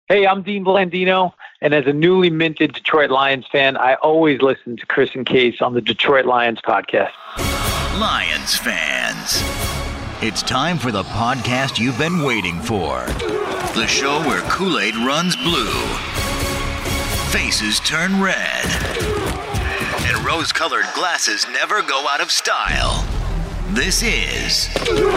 Hey, I'm Dean Blandino, and as a newly minted Detroit Lions fan, I always listen to Chris and Case on the Detroit Lions podcast. Lions fans, it's time for the podcast you've been waiting for. The show where Kool-Aid runs blue, faces turn red, and rose-colored glasses never go out of style. This is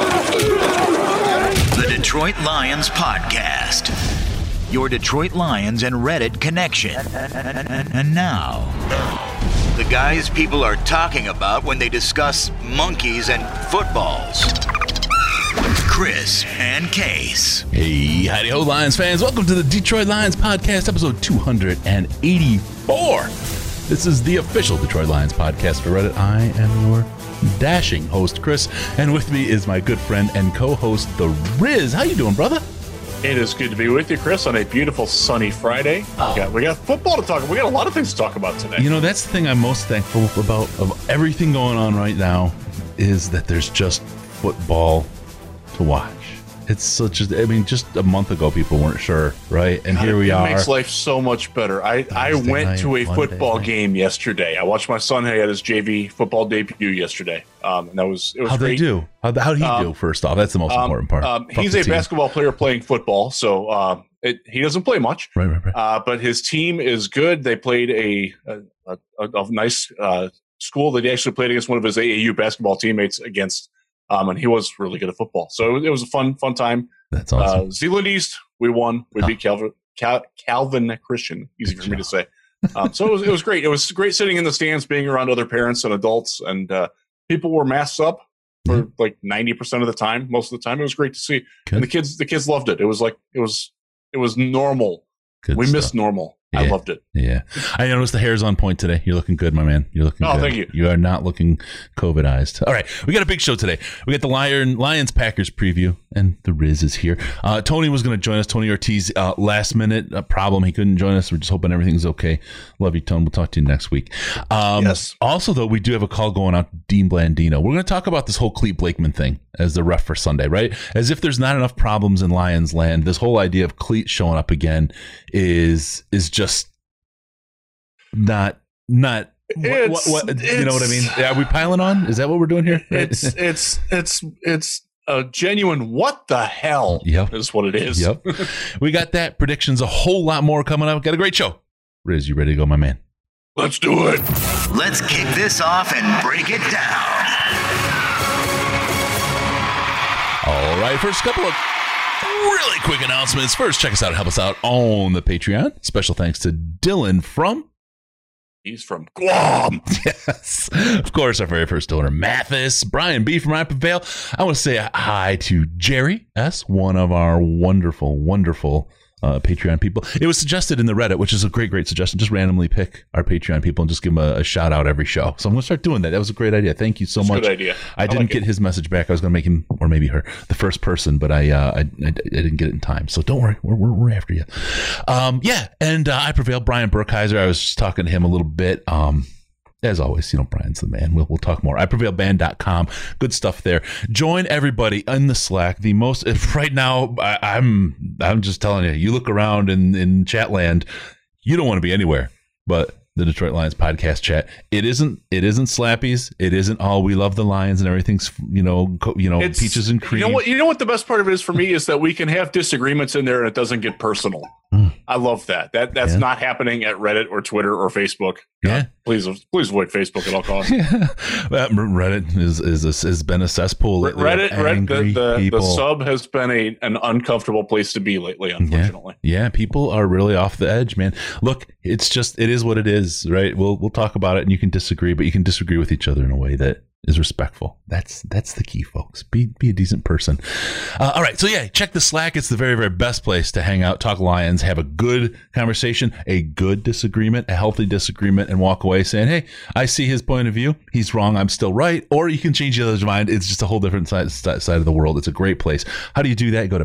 the Detroit Lions Podcast, your Detroit Lions and Reddit connection. And now, the guys people are talking about when they discuss monkeys and footballs. Chris and Case. Hey, howdy ho, Lions fans. Welcome to the Detroit Lions Podcast, episode 284. This is the official Detroit Lions Podcast for Reddit. I am your dashing host, Chris, and with me is my good friend and co-host, The Riz. How you doing, brother? It is good to be with you, Chris, on a beautiful sunny Friday. We got football to talk about. We got a lot of things to talk about today. You know, that's the thing I'm most thankful about of everything going on right now is that there's just football to watch. It's such a, I mean, just a month ago, people weren't sure, right? And here we are. It makes life so much better. I went to a football game yesterday. I watched my son had his JV football debut yesterday. And it was How'd great. they do? How'd he do, first off? That's the most important part. He's a basketball player playing football, so he doesn't play much. Right. But his team is good. They played a nice school that he actually played against one of his AAU basketball teammates against. And he was really good at football. So it was a fun time. That's awesome. Zeeland East, we won. We beat Calvin Christian. Easy for me to say. So it was great. It was great sitting in the stands, being around other parents and adults, and people were masked up for like 90% of the time. Most of the time, it was great to see. Good. And the kids loved it. It was like it was normal. Good we stuff. missed normal. Yeah. I loved it. Yeah. I noticed the hair's on point today. You're looking good, my man. You're looking good. Thank you. You are not looking COVID-ized. All right. We got a big show today. We got the Lions-Packers preview, and the Riz is here. Tony was going to join us. Tony Ortiz, last minute problem. He couldn't join us. We're just hoping everything's okay. Love you, Tony. We'll talk to you next week. Yes. Also, though, we do have a call going out to Dean Blandino. We're going to talk about this whole Clete Blakeman thing as the ref for Sunday, right? As if there's not enough problems in Lions land. This whole idea of Clete showing up again is just not what you know what I mean? Yeah, are we piling on? Is that what we're doing here? It's a genuine what the hell is what it is. Yep. We got that. Predictions, a whole lot more coming up. Got a great show. Riz, you ready to go, my man? Let's do it. Let's kick this off and break it down. All right, first couple of really quick announcements. First, check us out and help us out on the Patreon. Special thanks to Dylan from... He's from Guam. Yes. Of course, our very first donor, Mathis. Brian B. from Rapid Vale. I want to say hi to Jerry S., one of our wonderful, wonderful Patreon people. It was suggested in the Reddit, which is a great suggestion. Just randomly pick our Patreon people and just give them a shout out every show. So I'm going to start doing that. That was a great idea. Thank you so much. Good idea. I didn't get his message back. I was going to make him, or maybe her, the first person, but I didn't get it in time. So don't worry. We're after you. And I prevailed. Brian Burkheiser. I was just talking to him a little bit. As always, Brian's the man. We'll talk more. iprevailband.com. Good stuff there. Join everybody in the Slack. The most right now, I'm just telling you, you look around in chat land, you don't want to be anywhere but the Detroit Lions podcast chat. It isn't Slappies. It isn't all we love the Lions and everything's it's, peaches and cream. You know what the best part of it is for me is that we can have disagreements in there and it doesn't get personal. I love that. That's not happening at Reddit or Twitter or Facebook. Yeah. Please avoid Facebook at all costs. Reddit has been a cesspool lately. Reddit, the sub has been an uncomfortable place to be lately, unfortunately. Yeah, people are really off the edge, man. Look, it is what it is, right? We'll talk about it and you can disagree, but you can disagree with each other in a way that is respectful. That's the key, folks. Be a decent person. All right. So check the Slack. It's the very, very best place to hang out, talk Lions, have a good conversation, a good disagreement, a healthy disagreement, and walk away saying, hey, I see his point of view. He's wrong. I'm still right. Or you can change the other's mind. It's just a whole different side of the world. It's a great place. How do you do that? Go to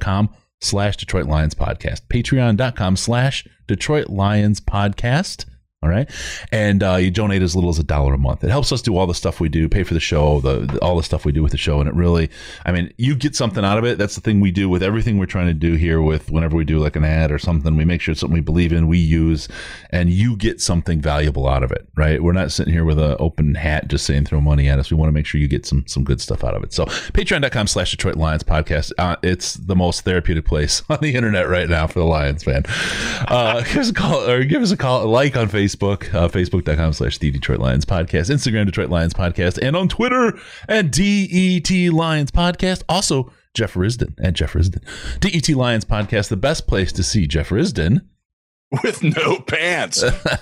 patreon.com/Detroit Lions Podcast. Patreon.com/Detroit Lions Podcast. All right. And you donate as little as $1 a month. It helps us do all the stuff we do, pay for the show, all the stuff we do with the show. And it really, I mean, you get something out of it. That's the thing we do with everything we're trying to do here with whenever we do like an ad or something. We make sure it's something we believe in, we use, and you get something valuable out of it, right? We're not sitting here with an open hat just saying throw money at us. We want to make sure you get some good stuff out of it. So patreon.com/Detroit Lions podcast. It's the most therapeutic place on the internet right now for the Lions fan. Give us a call or give us a call, like on Facebook, facebook.com/the Detroit Lions podcast, Instagram Detroit Lions podcast, and on Twitter at DET Lions podcast. Also, Jeff Risdon at Jeff Risdon. DET Lions podcast, the best place to see Jeff Risdon with no pants.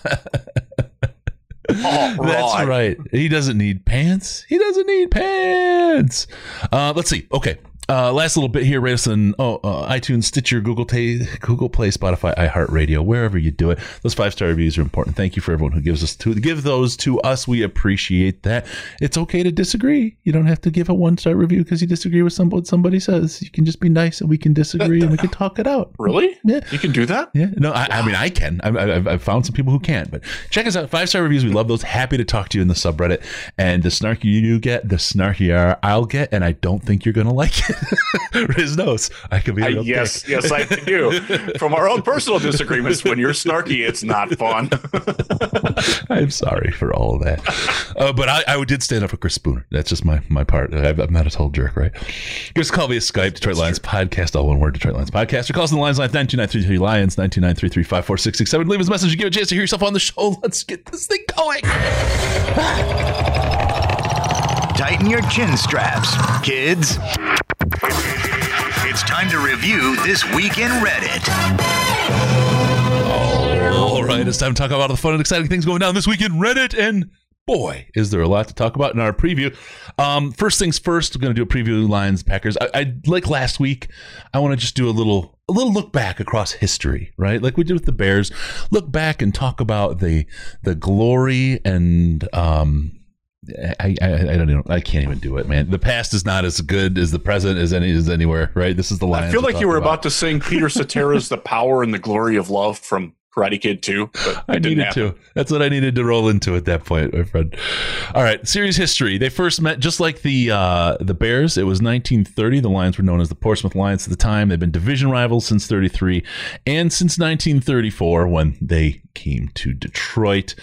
That's right. He doesn't need pants. Let's see. Okay. Last little bit here. Rate us on iTunes, Stitcher, Google Play, Spotify, iHeartRadio, wherever you do it. Those 5-star reviews are important. Thank you for everyone who give those to us. We appreciate that. It's okay to disagree. You don't have to give a 1-star review because you disagree with what somebody says. You can just be nice and we can disagree and we can talk it out. Really? Yeah. You can do that? Yeah. No, I mean, I can. I've found some people who can't, but check us out. 5-star reviews. We love those. Happy to talk to you in the subreddit. And the snarkier you get, the snarkier I'll get. And I don't think you're going to like it. Riz knows. I could be a real yes, I do. From our own personal disagreements, when you're snarky, it's not fun. I'm sorry for all of that. But I did stand up for Chris Spooner. That's just my part. I'm not a total jerk, right? Give us a call via Skype, Detroit Lions Podcast, all one word, Detroit Lions Podcast. Or call us on the Lions line, 929-33 Lions, 929-335-4667. Leave us a message and give a chance to hear yourself on the show. Let's get this thing going. Tighten your chin straps, kids. It's time to review This Week in Reddit. All right, it's time to talk about all the fun and exciting things going down this week in Reddit. And boy, is there a lot to talk about in our preview. First things first, we're going to do a preview of Lions Packers. I like last week, I want to just do a little look back across history, right? Like we did with the Bears. Look back and talk about the glory and I don't know. I can't even do it, man. The past is not as good as the present is anywhere, right? This is the Lions. I feel like you were about to sing Peter Cetera's "The Power and the Glory of Love" from Karate Kid 2. But I needed to. That's what I needed to roll into at that point, my friend. All right, series history. They first met just like the Bears. It was 1930. The Lions were known as the Portsmouth Lions at the time. They've been division rivals since 33 and since 1934 when they came to Detroit.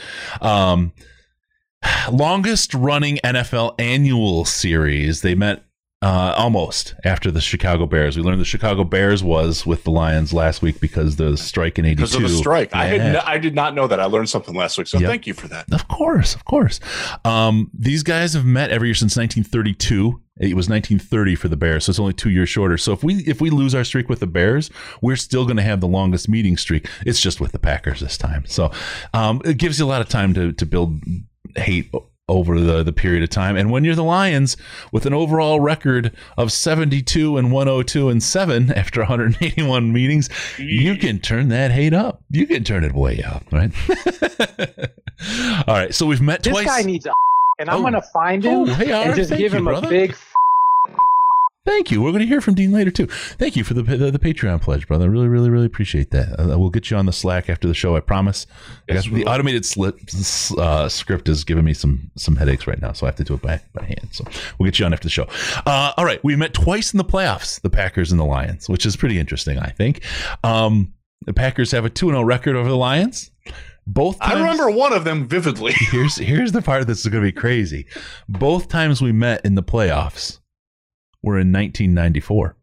Longest running NFL annual series. They met almost after the Chicago Bears. We learned the Chicago Bears was with the Lions last week because the strike in 82. Because of the strike. Yeah. I did not know that. I learned something last week. So Thank you for that. Of course. These guys have met every year since 1932. It was 1930 for the Bears, so it's only 2 years shorter. So if we lose our streak with the Bears, we're still going to have the longest meeting streak. It's just with the Packers this time. So it gives you a lot of time to build hate over the period of time. And when you're the Lions with an overall record of 72-102-7 after 181 meetings, you can turn that hate up. You can turn it way up, right? All right. So we've met twice. This guy needs a and I'm going to find him and just give him a big Thank you. We're going to hear from Dean later, too. Thank you for the Patreon pledge, brother. I really, really, really appreciate that. We'll get you on the Slack after the show, I promise. Yes, the automated script is giving me some headaches right now, so I have to do it by hand. So we'll get you on after the show. All right. We met twice in the playoffs, the Packers and the Lions, which is pretty interesting, I think. The Packers have a 2-0 record over the Lions. Both times, I remember one of them vividly. Here's the part that's going to be crazy. Both times we met in the playoffs were in 1994.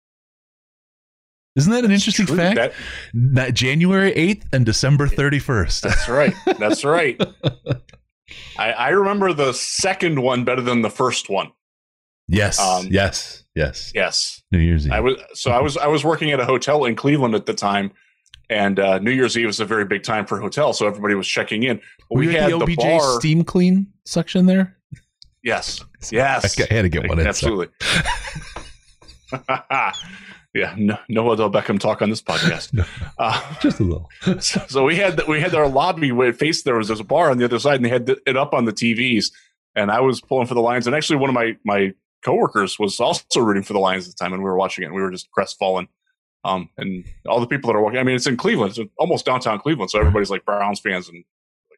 Isn't that an interesting fact? January 8th and December 31st. That's right. I remember the second one better than the first one. Yes. Yes. New Year's Eve. I was working at a hotel in Cleveland at the time, and New Year's Eve was a very big time for hotels, so everybody was checking in. We had the OBJ bar steam clean section there. Yes. I had to get one in. Absolutely. Yeah. No Odell Beckham talk on this podcast. Just a little. So we had our lobby where it faced there was a bar on the other side, and they had it up on the TVs. And I was pulling for the Lions, and actually one of my coworkers was also rooting for the Lions at the time, and we were watching it, and we were just crestfallen. And all the people that are walking, I mean, it's in Cleveland, it's almost downtown Cleveland, so everybody's like Browns fans and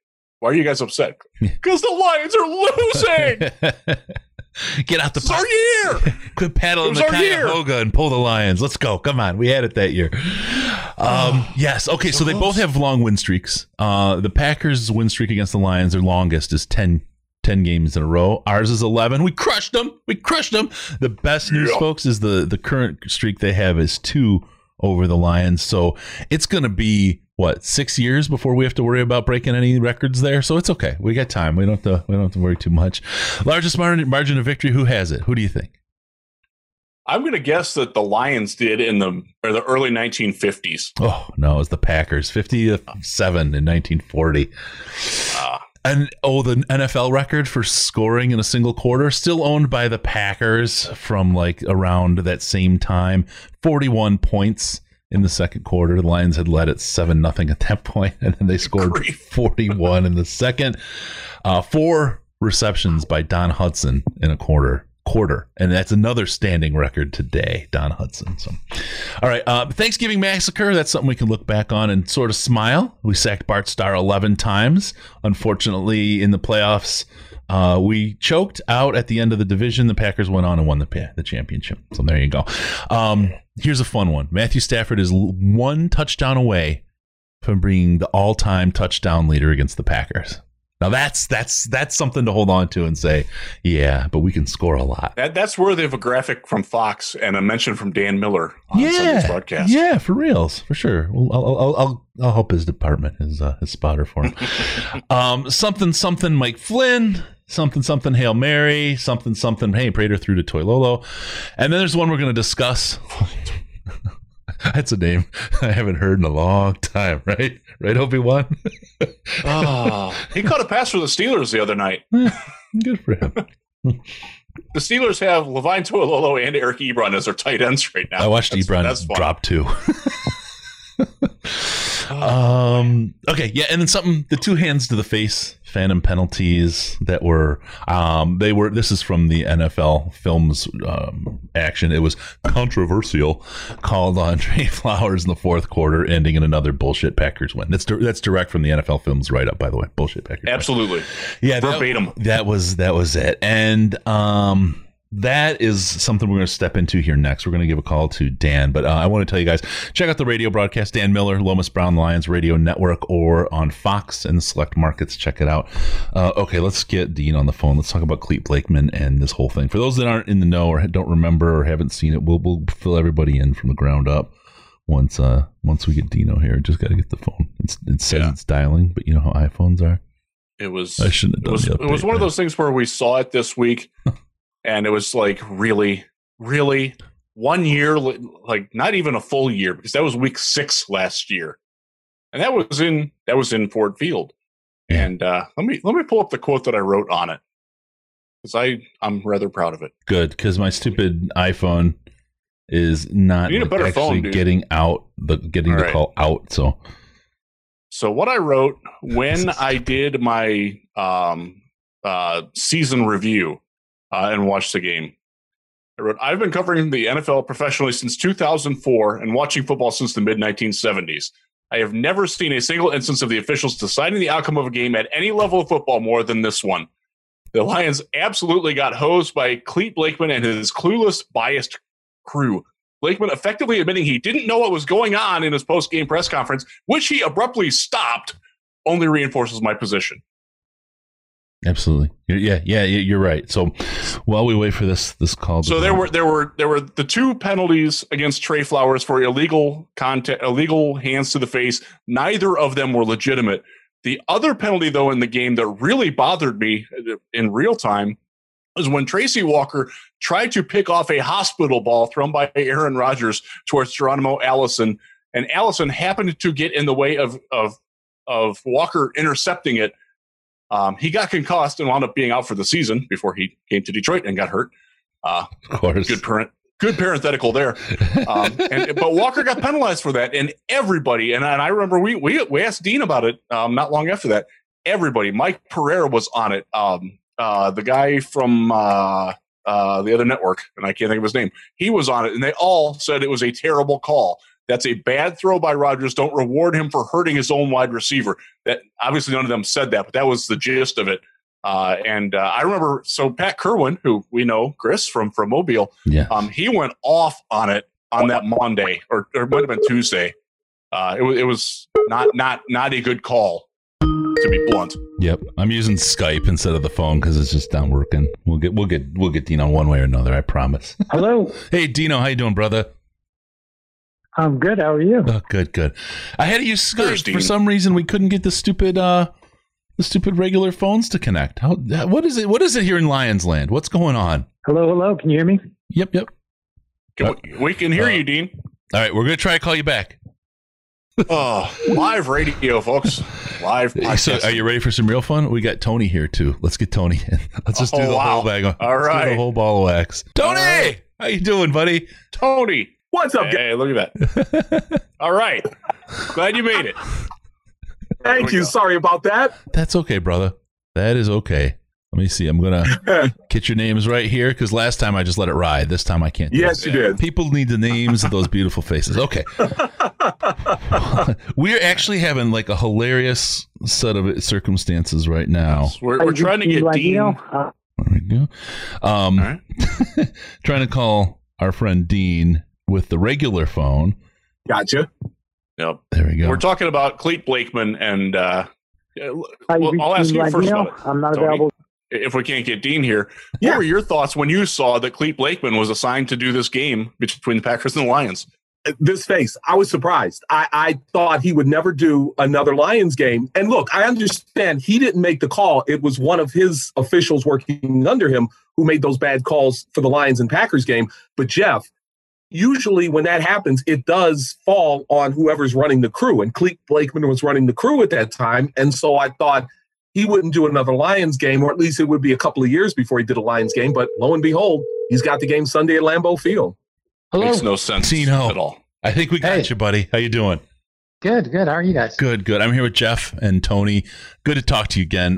Why are you guys upset? Because the Lions are losing. Get out the It's our year. Quit paddling the Cuyahoga and pull the Lions. Let's go. Come on. We had it that year. Yes. Okay. So they both have long win streaks. The Packers' win streak against the Lions, their longest, is 10 games in a row. Ours is 11. We crushed them. The best news, folks, is the current streak they have is 2 over the Lions. So it's going to be, 6 years before we have to worry about breaking any records there. So it's okay. We got time. We don't have to worry too much. Largest margin of victory. Who has it? Who do you think? I'm going to guess that the Lions did in the early 1950s. Oh, no, it was the Packers. 57 in 1940. And the NFL record for scoring in a single quarter, still owned by the Packers from around that same time. 41 points in the second quarter. The Lions had led at 7-0 at that point, and then they scored 41 in the second. 4 receptions by Don Hudson in a quarter, and that's another standing record today, Don Hudson. So, all right, Thanksgiving Massacre, that's something we can look back on and sort of smile. We sacked Bart Starr 11 times. Unfortunately, in the playoffs, we choked out at the end of the division. The Packers went on and won the championship. So there you go. Here's a fun one. Matthew Stafford is 1 touchdown away from being the all-time touchdown leader against the Packers. Now that's something to hold on to and say, yeah, but we can score a lot. That's worthy of a graphic from Fox and a mention from Dan Miller on Sunday's broadcast. Yeah, for reals, for sure. Well, I'll help his department, his spotter for him. Something Mike Flynn. Something Hail Mary. Something Hey Prater through to Toilolo. And then there's one we're going to discuss. That's a name I haven't heard in a long time, right? Right, Obi-Wan? He caught a pass for the Steelers the other night. Good for him. The Steelers have Levine Toilolo and Eric Ebron as their tight ends right now. I watched Ebron drop 2. Okay, yeah, and then the 2 hands to the face phantom penalties that were this is from the NFL Films action. It was controversial, called on Trey Flowers in the fourth quarter, ending in another bullshit Packers win. That's direct from the NFL Films write-up, by the way. Bullshit Packers. Absolutely. Yeah, verbatim. That was it. And that is something we're going to step into here next. We're going to give a call to Dan, but I want to tell you guys, check out the radio broadcast, Dan Miller, Lomas Brown Lions Radio Network, or on Fox and select markets. Check it out. Okay, let's get Dean on the phone. Let's talk about Clete Blakeman and this whole thing. For those that aren't in the know or don't remember or haven't seen it, we'll fill everybody in from the ground up once we get Dino here. Just got to get the phone. It says it's dialing, but you know how iPhones are. I shouldn't have done the update. It was one of those things where we saw it this week. And it was really 1 year, not even a full year, because that was week 6 last year, and that was in Ford Field. Yeah. And let me pull up the quote that I wrote on it, because I'm rather proud of it. Good, because my stupid iPhone is not getting the call out. So what I wrote when I did my season review. And watched the game. I wrote, I've been covering the NFL professionally since 2004 and watching football since the mid-1970s. I have never seen a single instance of the officials deciding the outcome of a game at any level of football more than this one. The Lions absolutely got hosed by Clete Blakeman and his clueless, biased crew. Blakeman effectively admitting he didn't know what was going on in his post-game press conference, which he abruptly stopped, only reinforces my position. Absolutely. Yeah, you're right. So while we wait for this call. So there were the 2 penalties against Trey Flowers for illegal hands to the face. Neither of them were legitimate. The other penalty, though, in the game that really bothered me in real time was when Tracy Walker tried to pick off a hospital ball thrown by Aaron Rodgers towards Geronimo Allison, and Allison happened to get in the way of Walker intercepting it. He got concussed and wound up being out for the season before he came to Detroit and got hurt. Of course. Good parenthetical there. But Walker got penalized for that, and everybody, and I remember we asked Dean about it not long after that. Everybody, Mike Pereira was on it. The guy from the other network, and I can't think of his name, he was on it, and they all said it was a terrible call. That's a bad throw by Rodgers. Don't reward him for hurting his own wide receiver. That obviously none of them said that, but that was the gist of it. I remember, so Pat Kerwin, who we know, Chris from Mobile, he went off on it on that Monday, or it might have been Tuesday. It was not a good call, to be blunt. Yep, I'm using Skype instead of the phone because it's just not working. We'll get Dino one way or another. I promise. Hello. Hey, Dino, how you doing, brother? I'm good. How are you? Oh, good. I had to use Skype for some reason. We couldn't get the stupid regular phones to connect. What is it? What is it here in Lions Land? What's going on? Hello. Can you hear me? Yep. We can hear you, Dean. All right, we're gonna try to call you back. Live radio, folks. Live podcast. So, are you ready for some real fun? We got Tony here too. Let's get Tony in. Let's just do the whole bag. All right, do the whole ball of wax. Tony, how you doing, buddy? Tony, what's up? Hey, look at that. All right, glad you made it. Thank you. Sorry about that. That's okay, brother. That is okay. Let me see. I'm going to get your names right here because last time I just let it ride. This time I can't. Yes, you did. People need the names of those beautiful faces. Okay. We're actually having like a hilarious set of circumstances right now. We're trying to get Dean. There we go. Right. Trying to call our friend Dean with the regular phone. Gotcha. Yep. There we go. We're talking about Clete Blakeman, and I'll ask you first about it. I'm not Tony, available. if we can't get Dean here. What were your thoughts when you saw that Clete Blakeman was assigned to do this game between the Packers and the Lions? This face, I was surprised. I thought he would never do another Lions game. And look, I understand he didn't make the call. It was one of his officials working under him who made those bad calls for the Lions and Packers game. But Jeff, usually when that happens, it does fall on whoever's running the crew. And Clete Blakeman was running the crew at that time. And so I thought he wouldn't do another Lions game, or at least it would be a couple of years before he did a Lions game. But lo and behold, he's got the game Sunday at Lambeau Field. Hello. Makes no sense at all. I think we got you, buddy. How you doing? Good. How are you guys? Good. I'm here with Jeff and Tony. Good to talk to you again.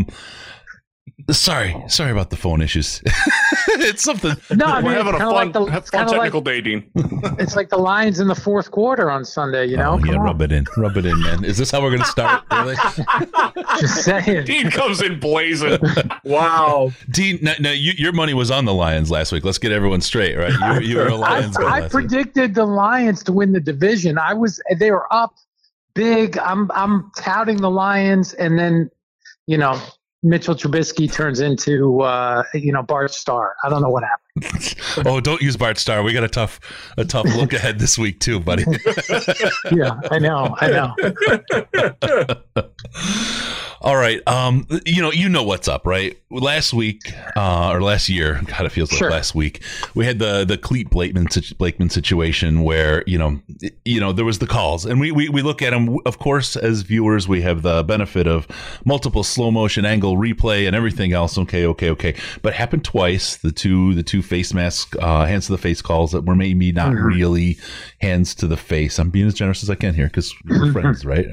Sorry about the phone issues. It's something. No, I mean, we're having a fun technical day, Dean. It's like the Lions in the fourth quarter on Sunday, you know? Yeah, rub it in, man. Is this how we're going to start? Really? Just saying. Dean comes in blazing. Wow. Dean, now your money was on the Lions last week. Let's get everyone straight, right? You were a Lions guy. I predicted the Lions to win the division. They were up big. I'm touting the Lions, and then, Mitchell Trubisky turns into, Bart Starr. I don't know what happened. Oh, don't use Bart Starr. We got a tough look ahead this week too, buddy. Yeah, I know. All right. You know what's up, right? Last week, or last year, God, it feels like last week, we had the Clete Blakeman situation where, there was the calls, and we look at them, of course, as viewers, we have the benefit of multiple slow motion angle replay and everything else. Okay. But it happened twice, the two face mask, hands to the face calls that were maybe not really hands to the face. I'm being as generous as I can here because we're friends, right?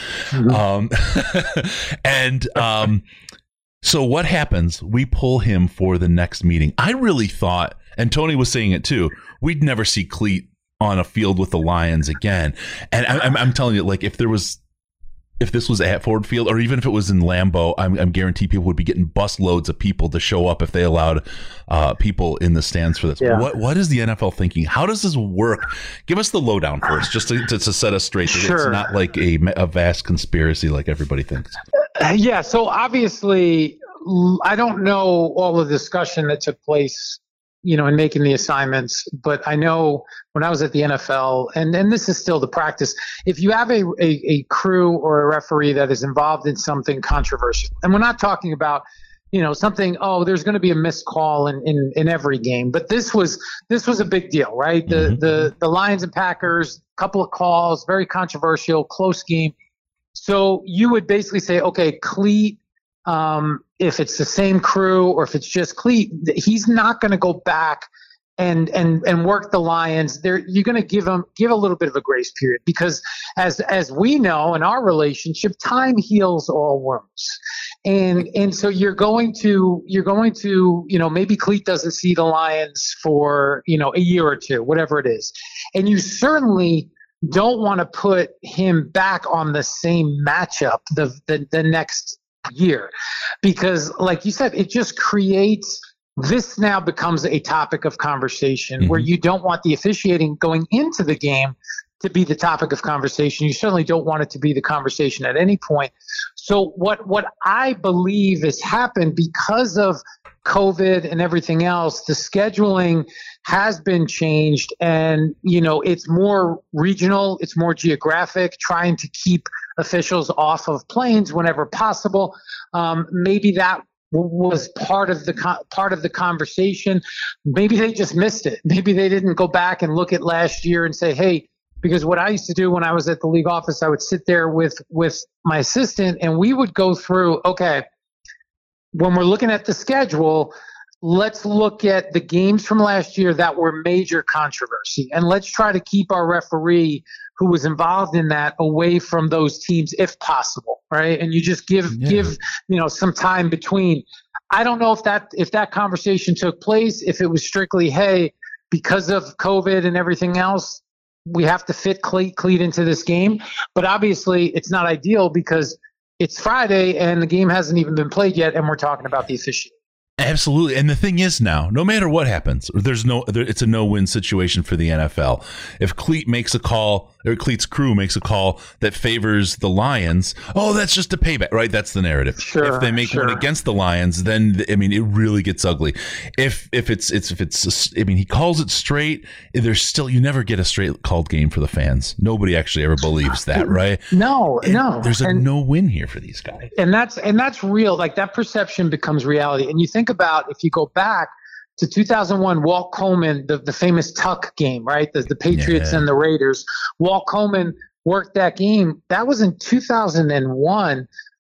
And so what happens? We pull him for the next meeting. I really thought, and Tony was saying it too, we'd never see Clete on a field with the Lions again. And I'm telling you, like, if this was at Ford Field, or even if it was in Lambeau, I'm guaranteed people would be getting bus loads of people to show up if they allowed people in the stands for this. Yeah. What is the NFL thinking? How does this work? Give us the lowdown first, just to set us straight. Sure. It's not like a vast conspiracy like everybody thinks. Yeah, so obviously, I don't know all the discussion that took place, in making the assignments, but I know when I was at the NFL, and this is still the practice, if you have a crew or a referee that is involved in something controversial, and we're not talking about, something, there's going to be a missed call in every game, but this was a big deal, right? The Lions and Packers, couple of calls, very controversial, close game. So you would basically say, okay, Clete, if it's the same crew or if it's just Clete, he's not going to go back and work the Lions. You're going to give a little bit of a grace period, because as we know in our relationship, time heals all wounds. And so you're going to maybe Clete doesn't see the Lions for a year or two, whatever it is, and you certainly don't want to put him back on the same matchup the next year, because like you said, it just creates, this now becomes a topic of conversation where you don't want the officiating going into the game to be the topic of conversation. You certainly don't want it to be the conversation at any point. So what I believe has happened because of COVID and everything else, the scheduling has been changed, and it's more regional, it's more geographic, trying to keep officials off of planes whenever possible. Maybe that was part of the conversation. Maybe they just missed it. Maybe they didn't go back and look at last year and say, hey, because what I used to do when I was at the league office, I would sit there with my assistant and we would go through, okay, when we're looking at the schedule, let's look at the games from last year that were major controversy, and let's try to keep our referee who was involved in that away from those teams if possible, right? And you just give some time between. I don't know if that conversation took place, if it was strictly, hey, because of COVID and everything else, we have to fit Cleat into this game. But obviously it's not ideal because it's Friday and the game hasn't even been played yet, and we're talking about the officiating. Absolutely. And the thing is now, no matter what happens, it's a no-win situation for the NFL. If Cleat makes a call, or Cleat's crew makes a call that favors the Lions, that's just a payback, right? That's the narrative. Sure, if they make one against the Lions, then it really gets ugly. If he calls it straight, there's still, you never get a straight called game for the fans. Nobody actually ever believes that, right? No. There's a no-win here for these guys. And that's real. Like, that perception becomes reality. And you think about, if you go back to 2001, Walt Coleman, the famous Tuck game, right? The Patriots and the Raiders. Walt Coleman worked that game. That was in 2001,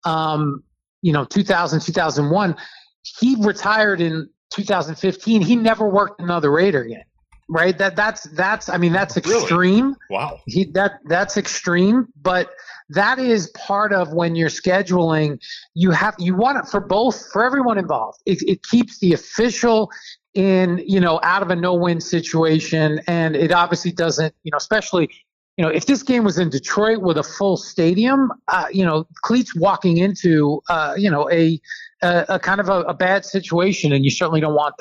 2001. He retired in 2015. He never worked another Raider game, right? That's extreme. Really? Wow. That's extreme, but that is part of when you're scheduling. You want it for everyone involved. It keeps the official in, out of a no-win situation, and it obviously doesn't, especially, if this game was in Detroit with a full stadium, Cleat's walking into, a kind of a bad situation, and you certainly don't want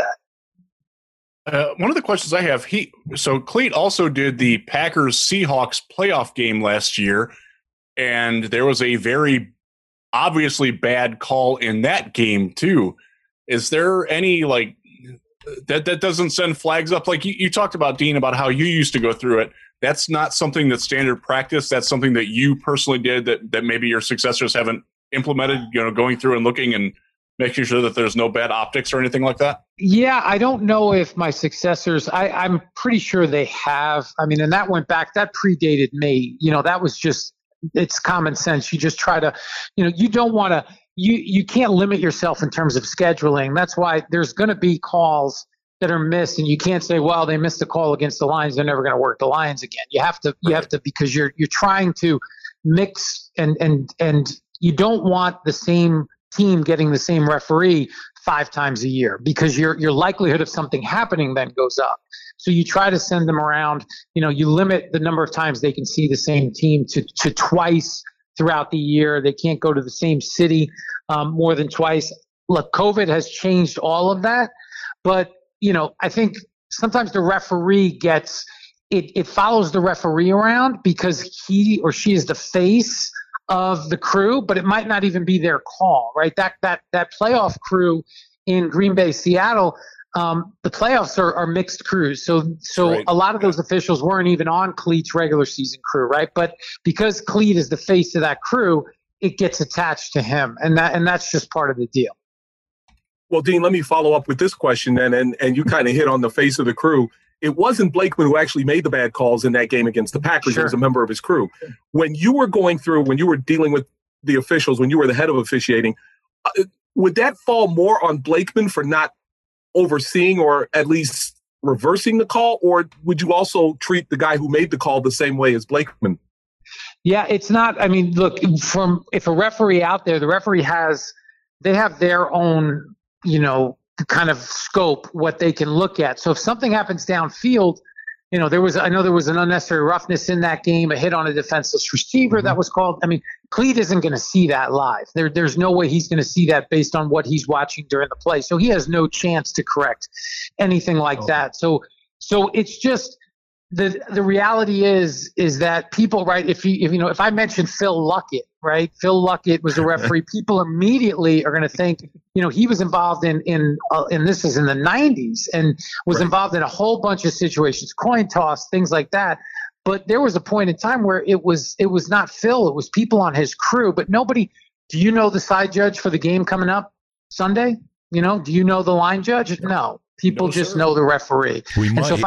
that. One of the questions I have, Cleat also did the Packers-Seahawks playoff game last year, and there was a very obviously bad call in that game too. Is there any that doesn't send flags up? Like you talked about, Dean, about how you used to go through it. That's not something that's standard practice. That's something that you personally did that maybe your successors haven't implemented, going through and looking and making sure that there's no bad optics or anything like that? Yeah, I don't know if my successors, I'm pretty sure they have. I mean, and that went back, that predated me. That was just, it's common sense. You just try to, you don't want to, you can't limit yourself in terms of scheduling. That's why there's going to be calls that are missed, and you can't say, well, they missed a call against the Lions, they're never going to work the Lions again. You have to, because you're trying to mix and you don't want the same team getting the same referee 5 times a year, because your likelihood of something happening then goes up. So you try to send them around, you limit the number of times they can see the same team to twice throughout the year. They can't go to the same city more than twice. Look, COVID has changed all of that, but I think sometimes the referee gets, it follows the referee around because he or she is the face of the crew, but it might not even be their call, right? That playoff crew in Green Bay, Seattle, the playoffs are mixed crews. So right. A lot of those officials weren't even on Cleat's regular season crew, right? But because Cleat is the face of that crew, it gets attached to him, and that's just part of the deal. Well, Dean, let me follow up with this question then, and you kind of hit on the face of the crew. It wasn't Blakeman who actually made the bad calls in that game against the Packers. Sure. He was a member of his crew. When you were dealing with the officials, when you were the head of officiating, would that fall more on Blakeman for not overseeing or at least reversing the call, or would you also treat the guy who made the call the same way as Blakeman? Yeah, it's not. I mean, look, if a referee out there, the referee they have their own, kind of scope, what they can look at. So if something happens downfield, I know there was an unnecessary roughness in that game, a hit on a defenseless receiver that was called. I mean, Cleat isn't going to see that live. There's no way he's going to see that based on what he's watching during the play. So he has no chance to correct anything like that. So it's just the reality is that people, right? If I mention Phil Luckett, right? Phil Luckett was a referee. People immediately are going to think, he was involved in this is in the 90s and was involved in a whole bunch of situations, coin toss, things like that. But there was a point in time where it was not Phil, it was people on his crew, but nobody. Do you know the side judge for the game coming up Sunday? Do you know the line judge? No. People just know the referee. And so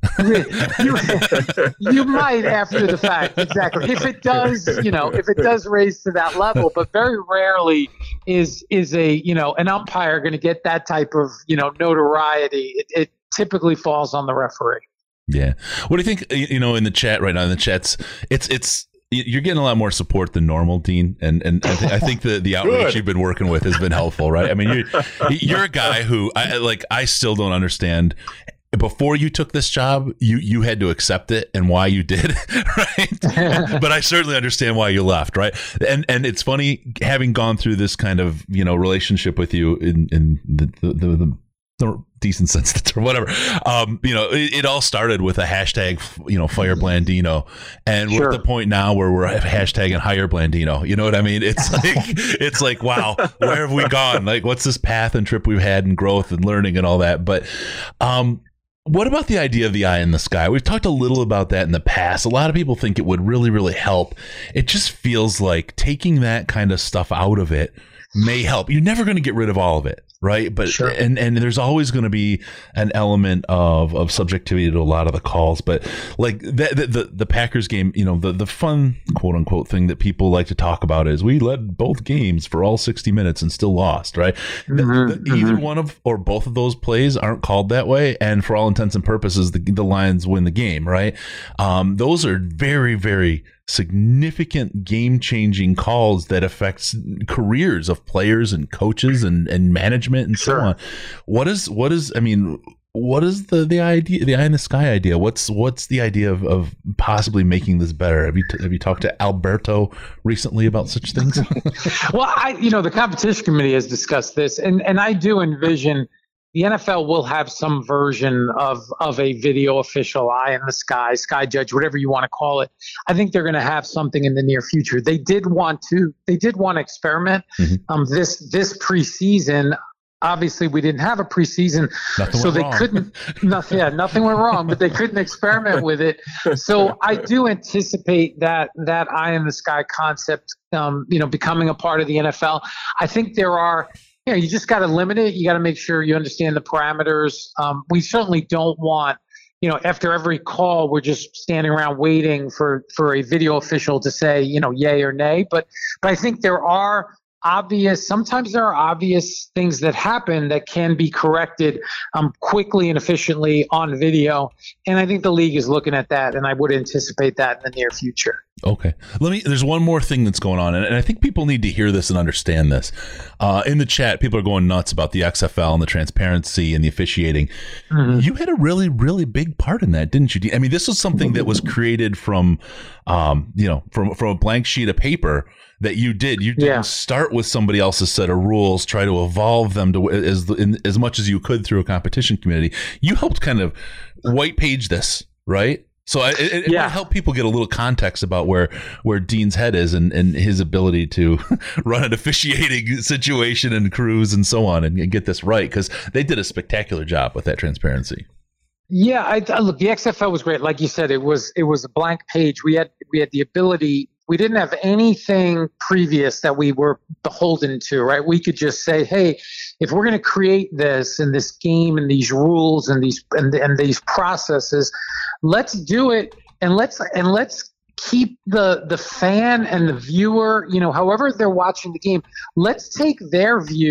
you might after the fact, exactly. If it does raise to that level, but very rarely is an umpire going to get that type of notoriety. It typically falls on the referee. Yeah. What do you think? In the chat right now, in the chats, it's. You're getting a lot more support than normal, Dean, and I think the outreach you've been working with has been helpful, right? I mean, you're a guy who I still don't understand. Before you took this job, you had to accept it and why you did, right? But I certainly understand why you left, right? And it's funny having gone through this kind of relationship with you in the decent sense or whatever. It all started with a hashtag, fire Blandino, and we're at the point now where we're hashtagging hire Blandino. You know what I mean? It's like, wow, where have we gone? Like, what's this path and trip we've had and growth and learning and all that? But what about the idea of the eye in the sky? We've talked a little about that in the past. A lot of people think it would really, really help. It just feels like taking that kind of stuff out of it may help. You're never going to get rid of all of it, right? But and there's always going to be an element of subjectivity to a lot of the calls. But like the Packers game, the fun quote unquote thing that people like to talk about is we led both games for all 60 minutes and still lost, right? Either one of or both of those plays aren't called that way, and for all intents and purposes, the Lions win the game, right? Those are very, very significant game-changing calls that affects careers of players and coaches and management and so on. What is the idea, the eye in the sky idea? What's the idea of possibly making this better? Have you talked to Alberto recently about such things? Well, the competition committee has discussed this, and I do envision the NFL will have some version of a video official, eye in the sky judge, whatever you want to call it. I think they're going to have something in the near future. They did want to experiment this preseason. Obviously, we didn't have a preseason, nothing went wrong, but they couldn't experiment with it. So I do anticipate that eye in the sky concept, becoming a part of the NFL. I think there are. You just got to limit it. You got to make sure you understand the parameters. We certainly don't want, after every call, we're just standing around waiting for a video official to say, yay or nay. But I think sometimes there are obvious things that happen that can be corrected quickly and efficiently on video. And I think the league is looking at that, and I would anticipate that in the near future. Okay. There's one more thing that's going on, and I think people need to hear this and understand this. In the chat, people are going nuts about the XFL and the transparency and the officiating. Mm-hmm. You had a really, really big part in that, didn't you? I mean, this was something that was created from a blank sheet of paper that you did. You didn't start with somebody else's set of rules, try to evolve them to as much as you could through a competition committee. You helped kind of white page this, right? So it might help people get a little context about where Dean's head is and his ability to run an officiating situation and crews and so on and get this right, because they did a spectacular job with that transparency. Yeah, look, the XFL was great. Like you said, it was a blank page. We had the ability. We didn't have anything previous that we were beholden to, right? We could just say, hey, if we're going to create this and this game and these rules and these processes, let's do it, and let's keep the fan and the viewer, however they're watching the game, let's take their view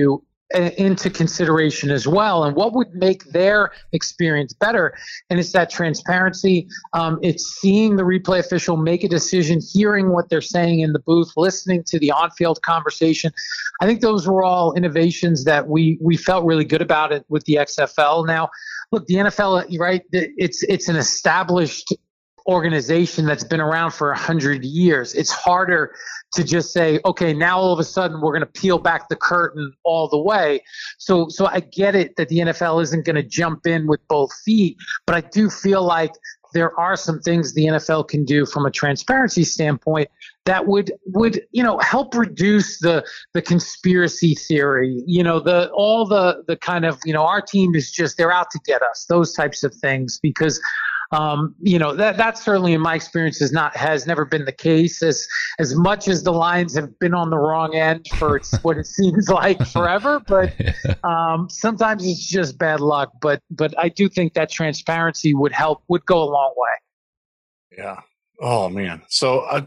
into consideration as well, and what would make their experience better. And it's that transparency. It's seeing the replay official make a decision, hearing what they're saying in the booth, listening to the on-field conversation. I think those were all innovations that we felt really good about it with the XFL. Now, look, the NFL, right? It's an established organization that's been around for 100 years. It's harder to just say, okay, now all of a sudden we're going to peel back the curtain all the way. So I get it that the NFL isn't going to jump in with both feet, but I do feel like there are some things the NFL can do from a transparency standpoint that would help reduce the conspiracy theory, all the kind of, our team is just, they're out to get us, those types of things, because that certainly in my experience has never been the case. As much as the Lions have been on the wrong end for what it seems like forever, but sometimes it's just bad luck. But I do think that transparency would go a long way. Yeah. Oh man. So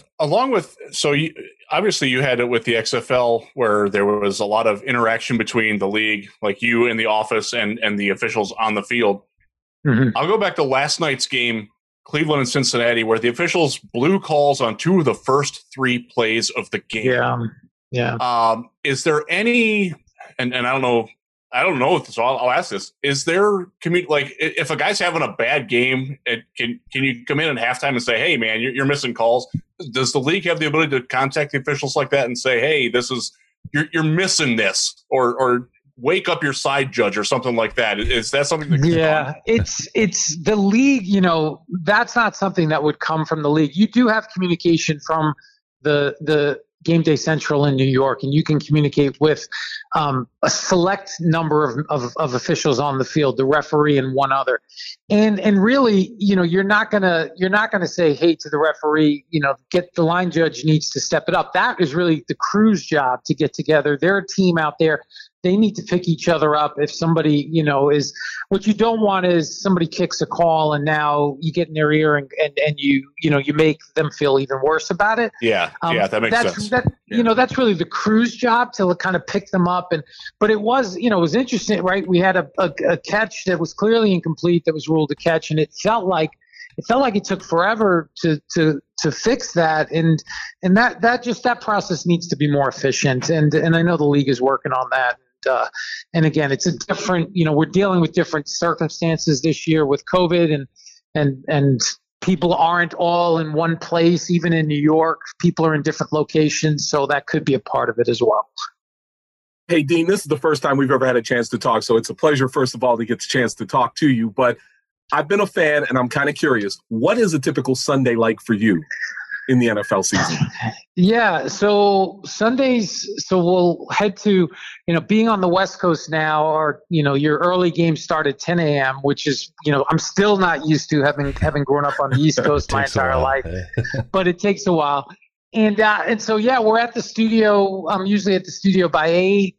obviously you had it with the XFL where there was a lot of interaction between the league, like you in the office and the officials on the field. Mm-hmm. I'll go back to last night's game, Cleveland and Cincinnati, where the officials blew calls on 2 of the first 3 plays of the game. Yeah. Is there any, and I don't know if so I'll ask this, is there like if a guy's having a bad game, can you come in at halftime and say, hey man, you're missing calls? Does the league have the ability to contact the officials like that and say, hey, you're missing this, or wake up your side judge or something like that? Is that something that it's the league, that's not something that would come from the league. You do have communication from the Game Day Central in New York, and you can communicate with a select number of officials on the field, the referee and one other. And really, you're not gonna say, hey, to the referee, get the line judge needs to step it up. That is really the crew's job to get together. They're a team out there. They need to pick each other up. If somebody, is what you don't want is somebody kicks a call and now you get in their ear and you make them feel even worse about it. Yeah. That makes sense. That's really the crew's job to kind of pick them up. But it was, it was interesting, right? We had a catch that was clearly incomplete that was ruled a catch, and it felt like it took forever to fix that, and that process needs to be more efficient. And I know the league is working on that. And again, it's a different, we're dealing with different circumstances this year with COVID, and people aren't all in one place. Even in New York, people are in different locations, so that could be a part of it as well. Hey, Dean, this is the first time we've ever had a chance to talk, so it's a pleasure, first of all, to get the chance to talk to you. But I've been a fan, and I'm kind of curious. What is a typical Sunday like for you in the NFL season? Yeah, so Sundays, we'll head to, being on the West Coast now, or, your early games start at 10 a.m., which is, I'm still not used to having grown up on the East Coast my entire life, but it takes a while. And so, yeah, we're at the studio. I'm usually at the studio by 8,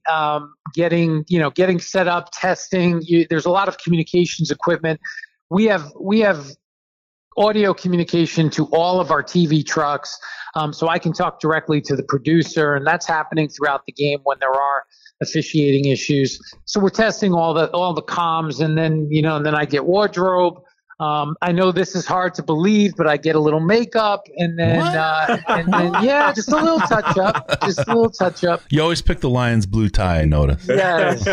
getting set up, testing. There's a lot of communications equipment. We have audio communication to all of our TV trucks, so I can talk directly to the producer, and that's happening throughout the game when there are officiating issues. So we're testing all the comms, and then then I get wardrobe. I know this is hard to believe, but I get a little makeup, and then just a little touch up. You always pick the Lions blue tie, I notice. Yes.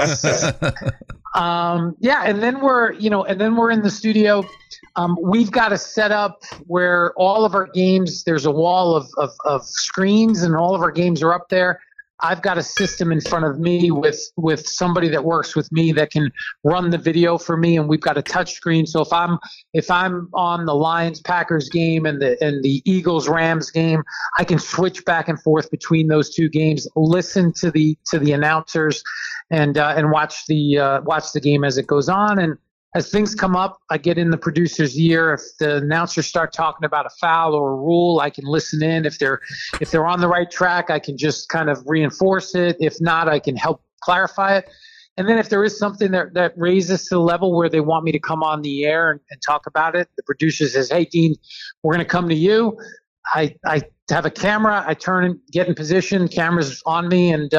And then we're in the studio. We've got a setup where all of our games, there's a wall of screens, and all of our games are up there. I've got a system in front of me with somebody that works with me that can run the video for me, and we've got a touch screen. So if I'm on the Lions Packers game and the Eagles Rams game, I can switch back and forth between those two games, listen to the announcers, and watch the game as it goes on. And as things come up, I get in the producer's ear. If the announcers start talking about a foul or a rule, I can listen in. If they're on the right track, I can just kind of reinforce it. If not, I can help clarify it. And then if there is something that raises to the level where they want me to come on the air and talk about it, the producer says, hey, Dean, we're going to come to you. I have a camera. I turn and get in position. Camera's on me, and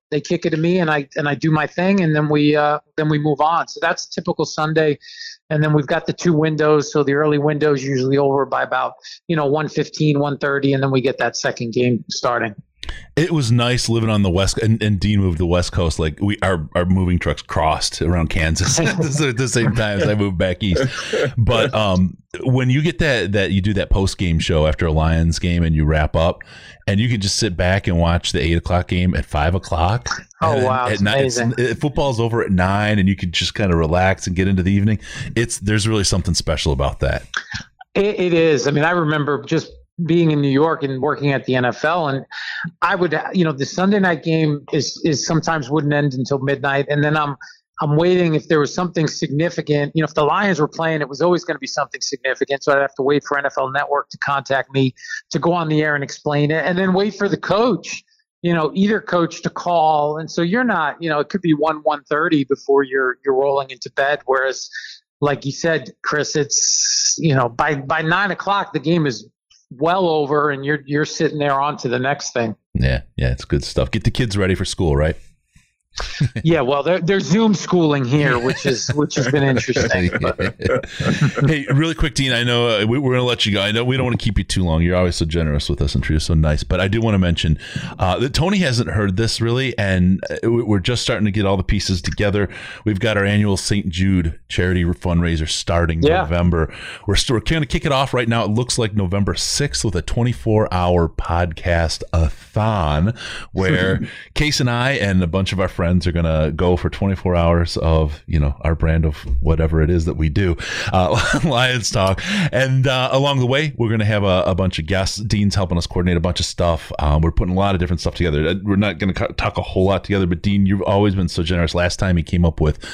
they kick it to me, and I do my thing, and then we move on. So that's typical Sunday. And then we've got the 2 windows. So the early window is usually over by about 1:15, 1:30, and then we get that second game starting. It was nice living on the West, and Dean moved to the West Coast. Like our moving trucks crossed around Kansas at the same time as I moved back east. But when you get that you do that post game show after a Lions game and you wrap up, and you can just sit back and watch the 8:00 game at 5:00. Oh wow! At night, football's over at 9, and you can just kind of relax and get into the evening. There's really something special about that. It is. I mean, I remember just being in New York and working at the NFL, and I would, the Sunday night game is sometimes wouldn't end until midnight, and then I'm waiting if there was something significant. If the Lions were playing, it was always going to be something significant, so I'd have to wait for NFL Network to contact me to go on the air and explain it, and then wait for the coach, either coach to call, and so you're not, it could be 1:30 before you're rolling into bed, whereas, like you said, Chris, it's by 9:00 the game is well over, and you're sitting there on to the next thing. Yeah, it's good stuff. Get the kids ready for school, right? Yeah, well, they're Zoom schooling here, which has been interesting. Hey, really quick, Dean, I know we're going to let you go. I know we don't want to keep you too long. You're always so generous with us, and you're so nice. But I do want to mention that Tony hasn't heard this really, and we're just starting to get all the pieces together. We've got our annual St. Jude charity fundraiser starting November. We're going to kick it off right now. It looks like November 6th with a 24-hour podcast-a-thon where Case and I and a bunch of our friends are going to go for 24 hours of, our brand of whatever it is that we do, Lions Talk. And along the way, we're going to have a bunch of guests. Dean's helping us coordinate a bunch of stuff. We're putting a lot of different stuff together. We're not going to talk a whole lot together, but Dean, you've always been so generous. Last time he came up with,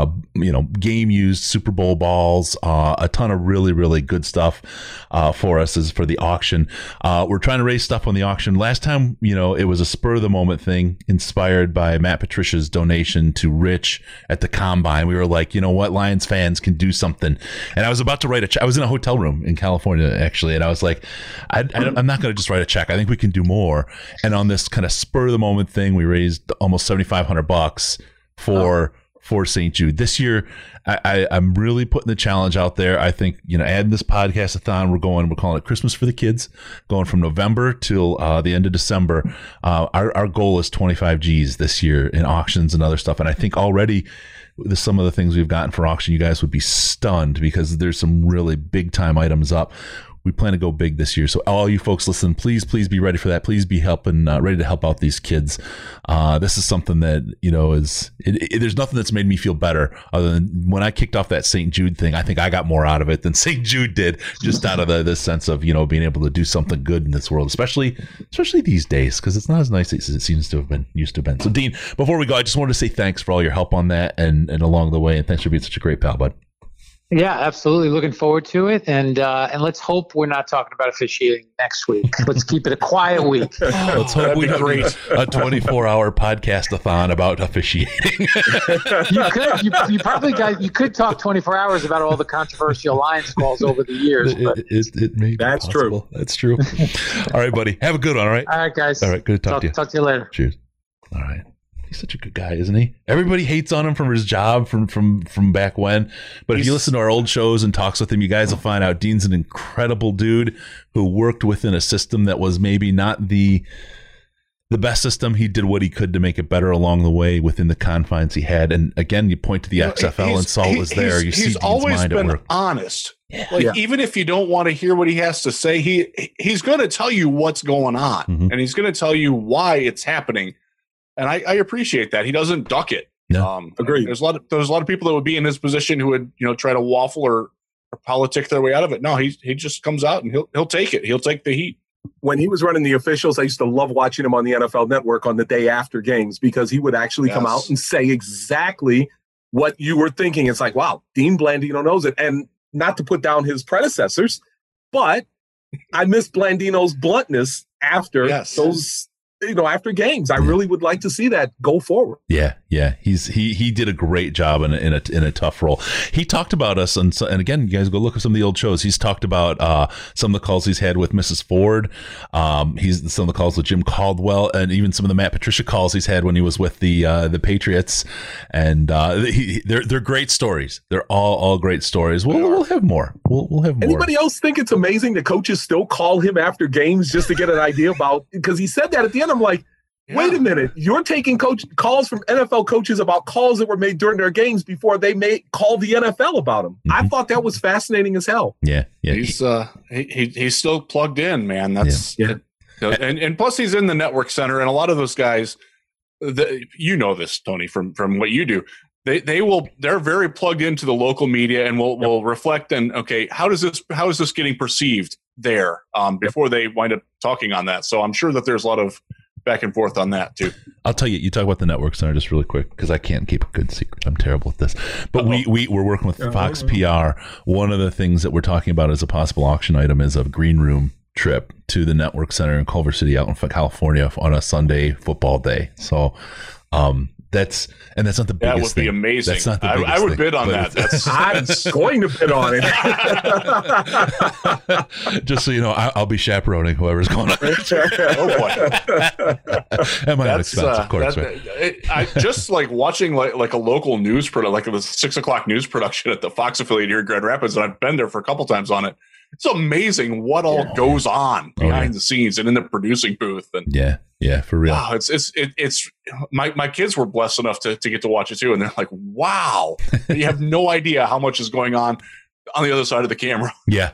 game used Super Bowl balls, a ton of really, really good stuff for us is for the auction. We're trying to raise stuff on the auction. Last time, it was a spur of the moment thing inspired by Matt Patricia's donation to Rich at the Combine. We were like, you know what, Lions fans can do something. And I was about to write a check. I was in a hotel room in California, actually, and I was like, I'm not going to just write a check. I think we can do more. And on this kind of spur of the moment thing, we raised almost $7,500 for St. Jude. This year, I'm really putting the challenge out there. I think, adding this podcast-a-thon, we're calling it Christmas for the Kids, going from November till the end of December. Our goal is 25 G's this year in auctions and other stuff. And I think already some of the things we've gotten for auction, you guys would be stunned because there's some really big-time items up. We plan to go big this year. So all you folks listen, please be ready for that. Please be ready to help out these kids. This is something that, there's nothing that's made me feel better other than when I kicked off that St. Jude thing. I think I got more out of it than St. Jude did, just out of the sense of, being able to do something good in this world, especially these days, because it's not as nice as it seems to have been used to have been. So Dean, before we go, I just wanted to say thanks for all your help on that and along the way. And thanks for being such a great pal, bud. Yeah, absolutely. Looking forward to it. And let's hope we're not talking about officiating next week. Let's keep it a quiet week. Let's hope we have a 24-hour podcast-a-thon about officiating. You could talk 24 hours about all the controversial Lions calls over the years. But it may be That's possible. true. That's true. All right, buddy. Have a good one, all right? All right, guys. All right, good to talk to you. Talk to you later. Cheers. All right. He's such a good guy, isn't he? Everybody hates on him from his job from back when. But if you listen to our old shows and talks with him, you guys will find out Dean's an incredible dude who worked within a system that was maybe not the best system. He did what he could to make it better along the way within the confines he had. And again, you point to the XFL and Salt was there. You see Dean's always mind been at work. Honest. Yeah. Even if you don't want to hear what he has to say, he's going to tell you what's going on, and he's going to tell you why it's happening. And I appreciate that. He doesn't duck it. No. Agreed. There's a lot of people that would be in his position who would, try to waffle or politic their way out of it. No, he just comes out and he'll take it. He'll take the heat. When he was running the officials, I used to love watching him on the NFL Network on the day after games because he would actually come out and say exactly what you were thinking. It's like, wow, Dean Blandino knows it. And not to put down his predecessors, but I miss Blandino's bluntness after those after games. I really would like to see that go forward. Yeah. He did a great job in a tough role. He talked about us, and again, you guys go look at some of the old shows. He's talked about some of the calls he's had with Mrs. Ford. He's some of the calls with Jim Caldwell, and even some of the Matt Patricia calls he's had when he was with the Patriots. And they're great stories. They're all great stories. We'll have more. We'll have more. Anybody else think it's amazing that coaches still call him after games just to get an idea about? Because he said that at the end. I'm like, wait a minute. You're taking calls from NFL coaches about calls that were made during their games before they call the NFL about them. Mm-hmm. I thought that was fascinating as hell. Yeah. He's still plugged in, man. That's and plus he's in the network center, and a lot of those guys, you know this, Tony, from what you do. They're very plugged into the local media and will reflect on, okay, how is this getting perceived there before they wind up talking on that. So I'm sure that there's a lot of back and forth on that too. I'll tell you talk about the network center just really quick, because I can't keep a good secret. I'm terrible at this. But we're working with Fox PR. One of the things that we're talking about as a possible auction item is a green room trip to the network center in Culver City out in California on a Sunday football day. So that's not the biggest thing. That would be amazing. That's not the biggest I would thing, bid on that. I'm going to bid on it. Just so you know, I'll be chaperoning whoever's going on. Oh boy, at my own expense, of course. I just like watching like a local news production, like the 6 o'clock news production at the Fox affiliate here in Grand Rapids, and I've been there for a couple times on it. It's amazing what all goes on behind the scenes and in the producing booth. And yeah, for real. Wow, it's my kids were blessed enough to get to watch it too, and they're like, wow, you have no idea how much is going on the other side of the camera. Yeah.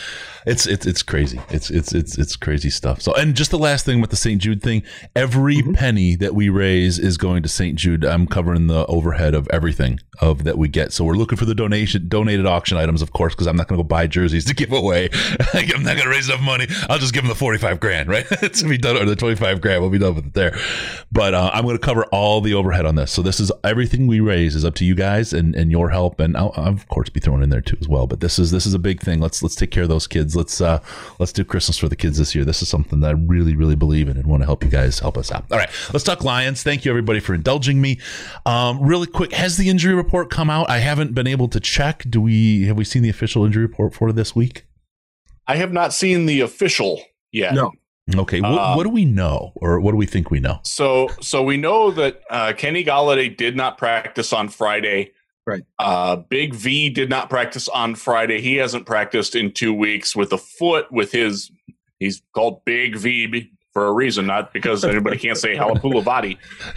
It's crazy. It's crazy stuff. So, and just the last thing with the St. Jude thing, every penny that we raise is going to St. Jude. I'm covering the overhead of everything that we get. So we're looking for the donated auction items, of course, because I'm not going to go buy jerseys to give away. I'm not going to raise enough money. I'll just give them the 45 grand, right? It's going to be done, or the 25 grand. We'll be done with it there. But I'm going to cover all the overhead on this. So this is everything we raise is up to you guys and your help. And I'll of course be thrown in there too as well. But this is a big thing. Let's take care of those kids. Let's do Christmas for the kids this year. This is something that I really, really believe in and want to help you guys help us out. All right, let's talk Lions. Thank you everybody for indulging me. Really quick, has the injury report come out? I haven't been able to check. Have we seen the official injury report for this week? I have not seen the official yet. No. Okay, what do we know, or what do we think we know? So we know that Kenny Golladay did not practice on Friday. Right. Big V did not practice on Friday. He hasn't practiced in 2 weeks with a foot he's called Big V for a reason, not because anybody can't say Halapoulivaati.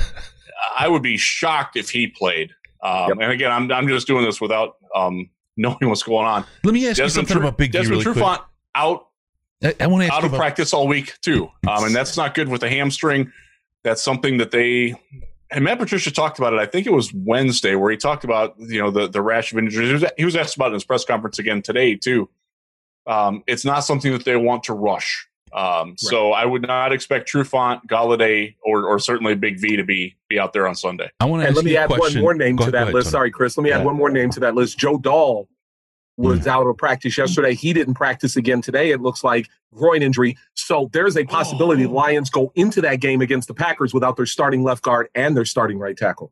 I would be shocked if he played. And again, I'm just doing this without knowing what's going on. Let me ask you something about Big V really quick. Desmond Trufant out I want to ask out of practice all week too. And that's not good with a hamstring. That's something that and Matt Patricia talked about it. I think it was Wednesday where he talked about, the rash of injuries. He was asked about it in his press conference again today too. It's not something that they want to rush. So I would not expect Trufant, Golladay, or certainly Big V to be out there on Sunday. I want to let me add one more name to that list. Sorry, Chris. Let me add one more name to that list. Joe Dahl was out of practice yesterday. He didn't practice again today. It looks like groin injury. So there's a possibility the Lions go into that game against the Packers without their starting left guard and their starting right tackle.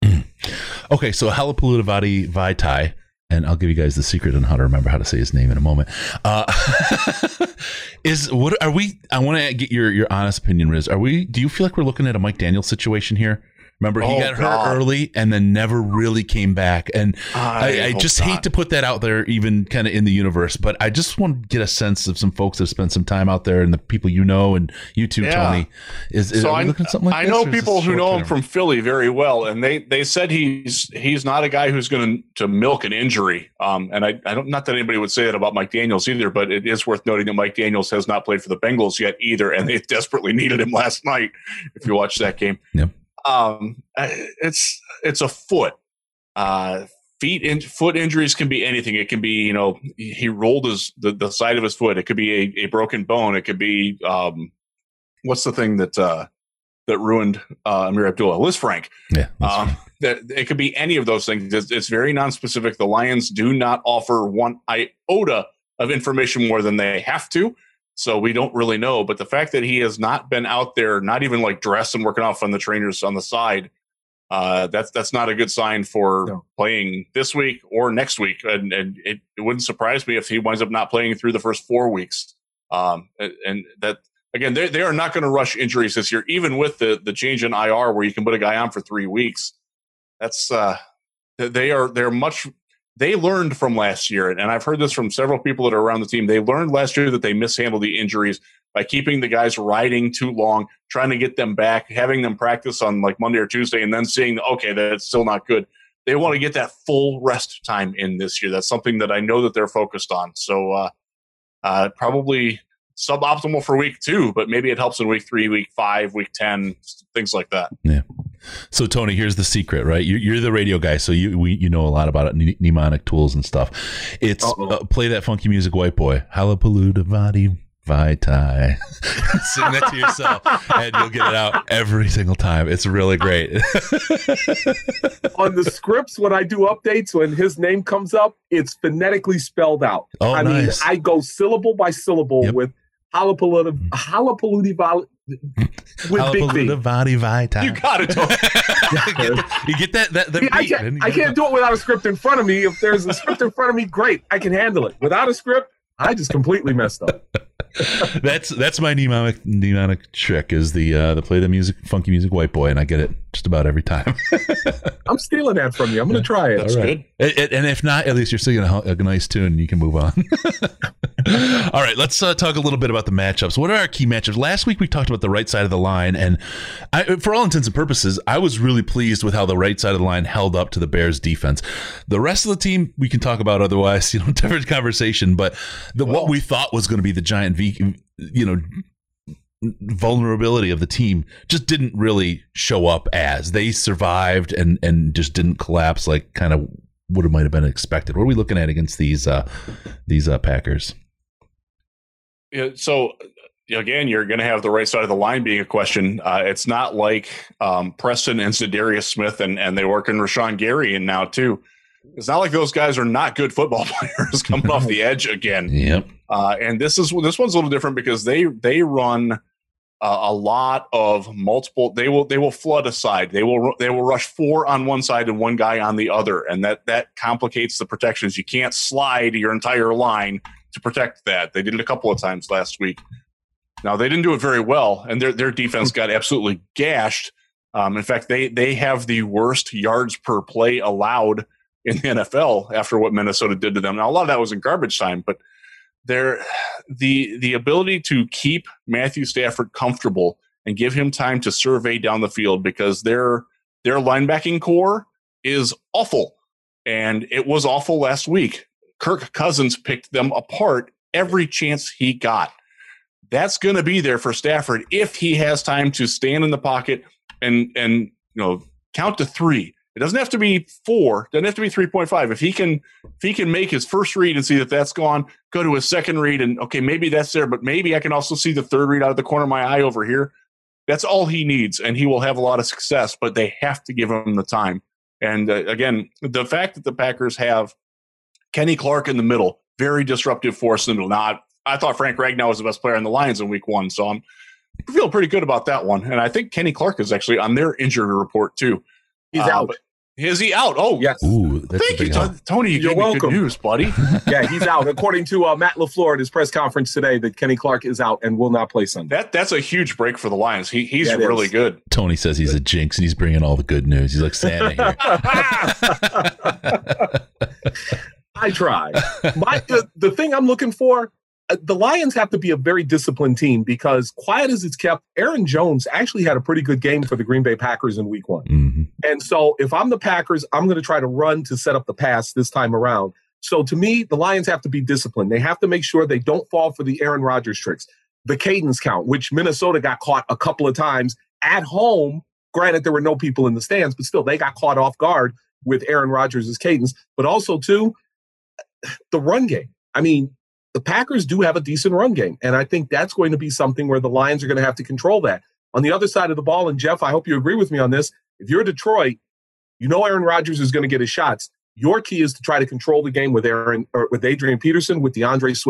Okay, so Halapoulivaati Vaitai, and I'll give you guys the secret on how to remember how to say his name in a moment. I want to get your honest opinion, Riz. Do you feel like we're looking at a Mike Daniels situation here? Remember, he got hurt early and then never really came back. And I just hate to put that out there, even kind of in the universe, but I just want to get a sense of some folks that have spent some time out there and the people and you too, Tony. Are we looking at something like this? I know people who know him from Philly very well, and they said he's not a guy who's going to milk an injury. And I don't, not that anybody would say that about Mike Daniels either, but it is worth noting that Mike Daniels has not played for the Bengals yet either, and they desperately needed him last night. If you watch that game. Yep. It's a foot. Foot injuries can be anything. It can be, he rolled the side of his foot. It could be a broken bone. It could be what's the thing that ruined Amir Abdullah? Liz Frank. Yeah. That it could be any of those things. It's very nonspecific. The Lions do not offer one iota of information more than they have to. So we don't really know. But the fact that he has not been out there, not even like dressed and working off on the trainers on the side, that's not a good sign for playing this week or next week. And it wouldn't surprise me if he winds up not playing through the first 4 weeks. And that, again, they are not going to rush injuries this year, even with the change in IR where you can put a guy on for 3 weeks. That's they learned from last year. And I've heard this from several people that are around the team. They learned last year that they mishandled the injuries by keeping the guys riding too long, trying to get them back, having them practice on like Monday or Tuesday, and then seeing, okay, that's still not good. They want to get that full rest time in this year. That's something that I know that they're focused on. So probably suboptimal for week 2, but maybe it helps in week 3, week 5, week 10, things like that. Yeah. So Tony, here's the secret, right? You're the radio guy, so you know a lot about it, mnemonic tools and stuff. It's play that funky music, white boy. Halapaluda vadi vitae. Sing that to yourself, and you'll get it out every single time. It's really great. On the scripts, when I do updates, when his name comes up, it's phonetically spelled out. Oh, I mean, I go syllable by syllable with Halapaluda with big V. Vadi vitae. You got it. You get that I can't do it without a script in front of me. If there's a script in front of me, great, I can handle it. Without a script, I just completely messed up. That's my mnemonic trick is the play the music, funky music, white boy, and I get it just about every time. I'm stealing that from you. I'm going to try it. That's good. And if not, at least you're singing a nice tune and you can move on. All right, let's talk a little bit about the matchups. What are our key matchups? Last week we talked about the right side of the line, and for all intents and purposes, I was really pleased with how the right side of the line held up to the Bears defense. The rest of the team we can talk about otherwise, different conversation, but what we thought was going to be the giant vulnerability of the team just didn't really show up as they survived and just didn't collapse like kind of what it might have been expected. What are we looking at against these Packers? Yeah, so again, you're going to have the right side of the line being a question. It's not like Preston and Za'Darius Smith and they work in Rashawn Gary and now too. It's not like those guys are not good football players coming off the edge again. Yep. And this one's a little different because they run a lot of multiple. They will flood a side. They will rush 4 on one side and one guy on the other, and that complicates the protections. You can't slide your entire line to protect that. They did it a couple of times last week. Now they didn't do it very well, and their defense got absolutely gashed. In fact, they have the worst yards per play allowed in the NFL after what Minnesota did to them. Now a lot of that was in garbage time, but the ability to keep Matthew Stafford comfortable and give him time to survey down the field because their linebacking core is awful, and it was awful last week. Kirk Cousins picked them apart every chance he got. That's going to be there for Stafford if he has time to stand in the pocket and count to 3. It doesn't have to be 4. It doesn't have to be 3.5. If he can make his first read and see that that's gone, go to his second read and, okay, maybe that's there, but maybe I can also see the third read out of the corner of my eye over here. That's all he needs, and he will have a lot of success, but they have to give him the time. And, again, the fact that the Packers have Kenny Clark in the middle, very disruptive force in the middle. Now, I thought Frank Ragnow was the best player in the Lions in week 1, so I'm feeling pretty good about that one. And I think Kenny Clark is actually on their injury report, too. He's out. Is he out? Oh, yes. Ooh, thank you, Tony. You You're gave me welcome. good news, buddy. Yeah, he's out. According to Matt LaFleur at his press conference today, that Kenny Clark is out and will not play Sunday. That's a huge break for the Lions. He's really good. Tony says he's a jinx and he's bringing all the good news. He's like Santa here. I try. The thing I'm looking for, the Lions have to be a very disciplined team because quiet as it's kept, Aaron Jones actually had a pretty good game for the Green Bay Packers in week 1. Mm-hmm. And so if I'm the Packers, I'm going to try to run to set up the pass this time around. So to me, the Lions have to be disciplined. They have to make sure they don't fall for the Aaron Rodgers tricks. The cadence count, which Minnesota got caught a couple of times at home. Granted, there were no people in the stands, but still they got caught off guard with Aaron Rodgers' cadence. But also, too, the run game. I mean, the Packers do have a decent run game, and I think that's going to be something where the Lions are going to have to control that. On the other side of the ball, and Jeff, I hope you agree with me on this, if you're Detroit, Aaron Rodgers is going to get his shots. Your key is to try to control the game with Adrian Peterson, with DeAndre Swift,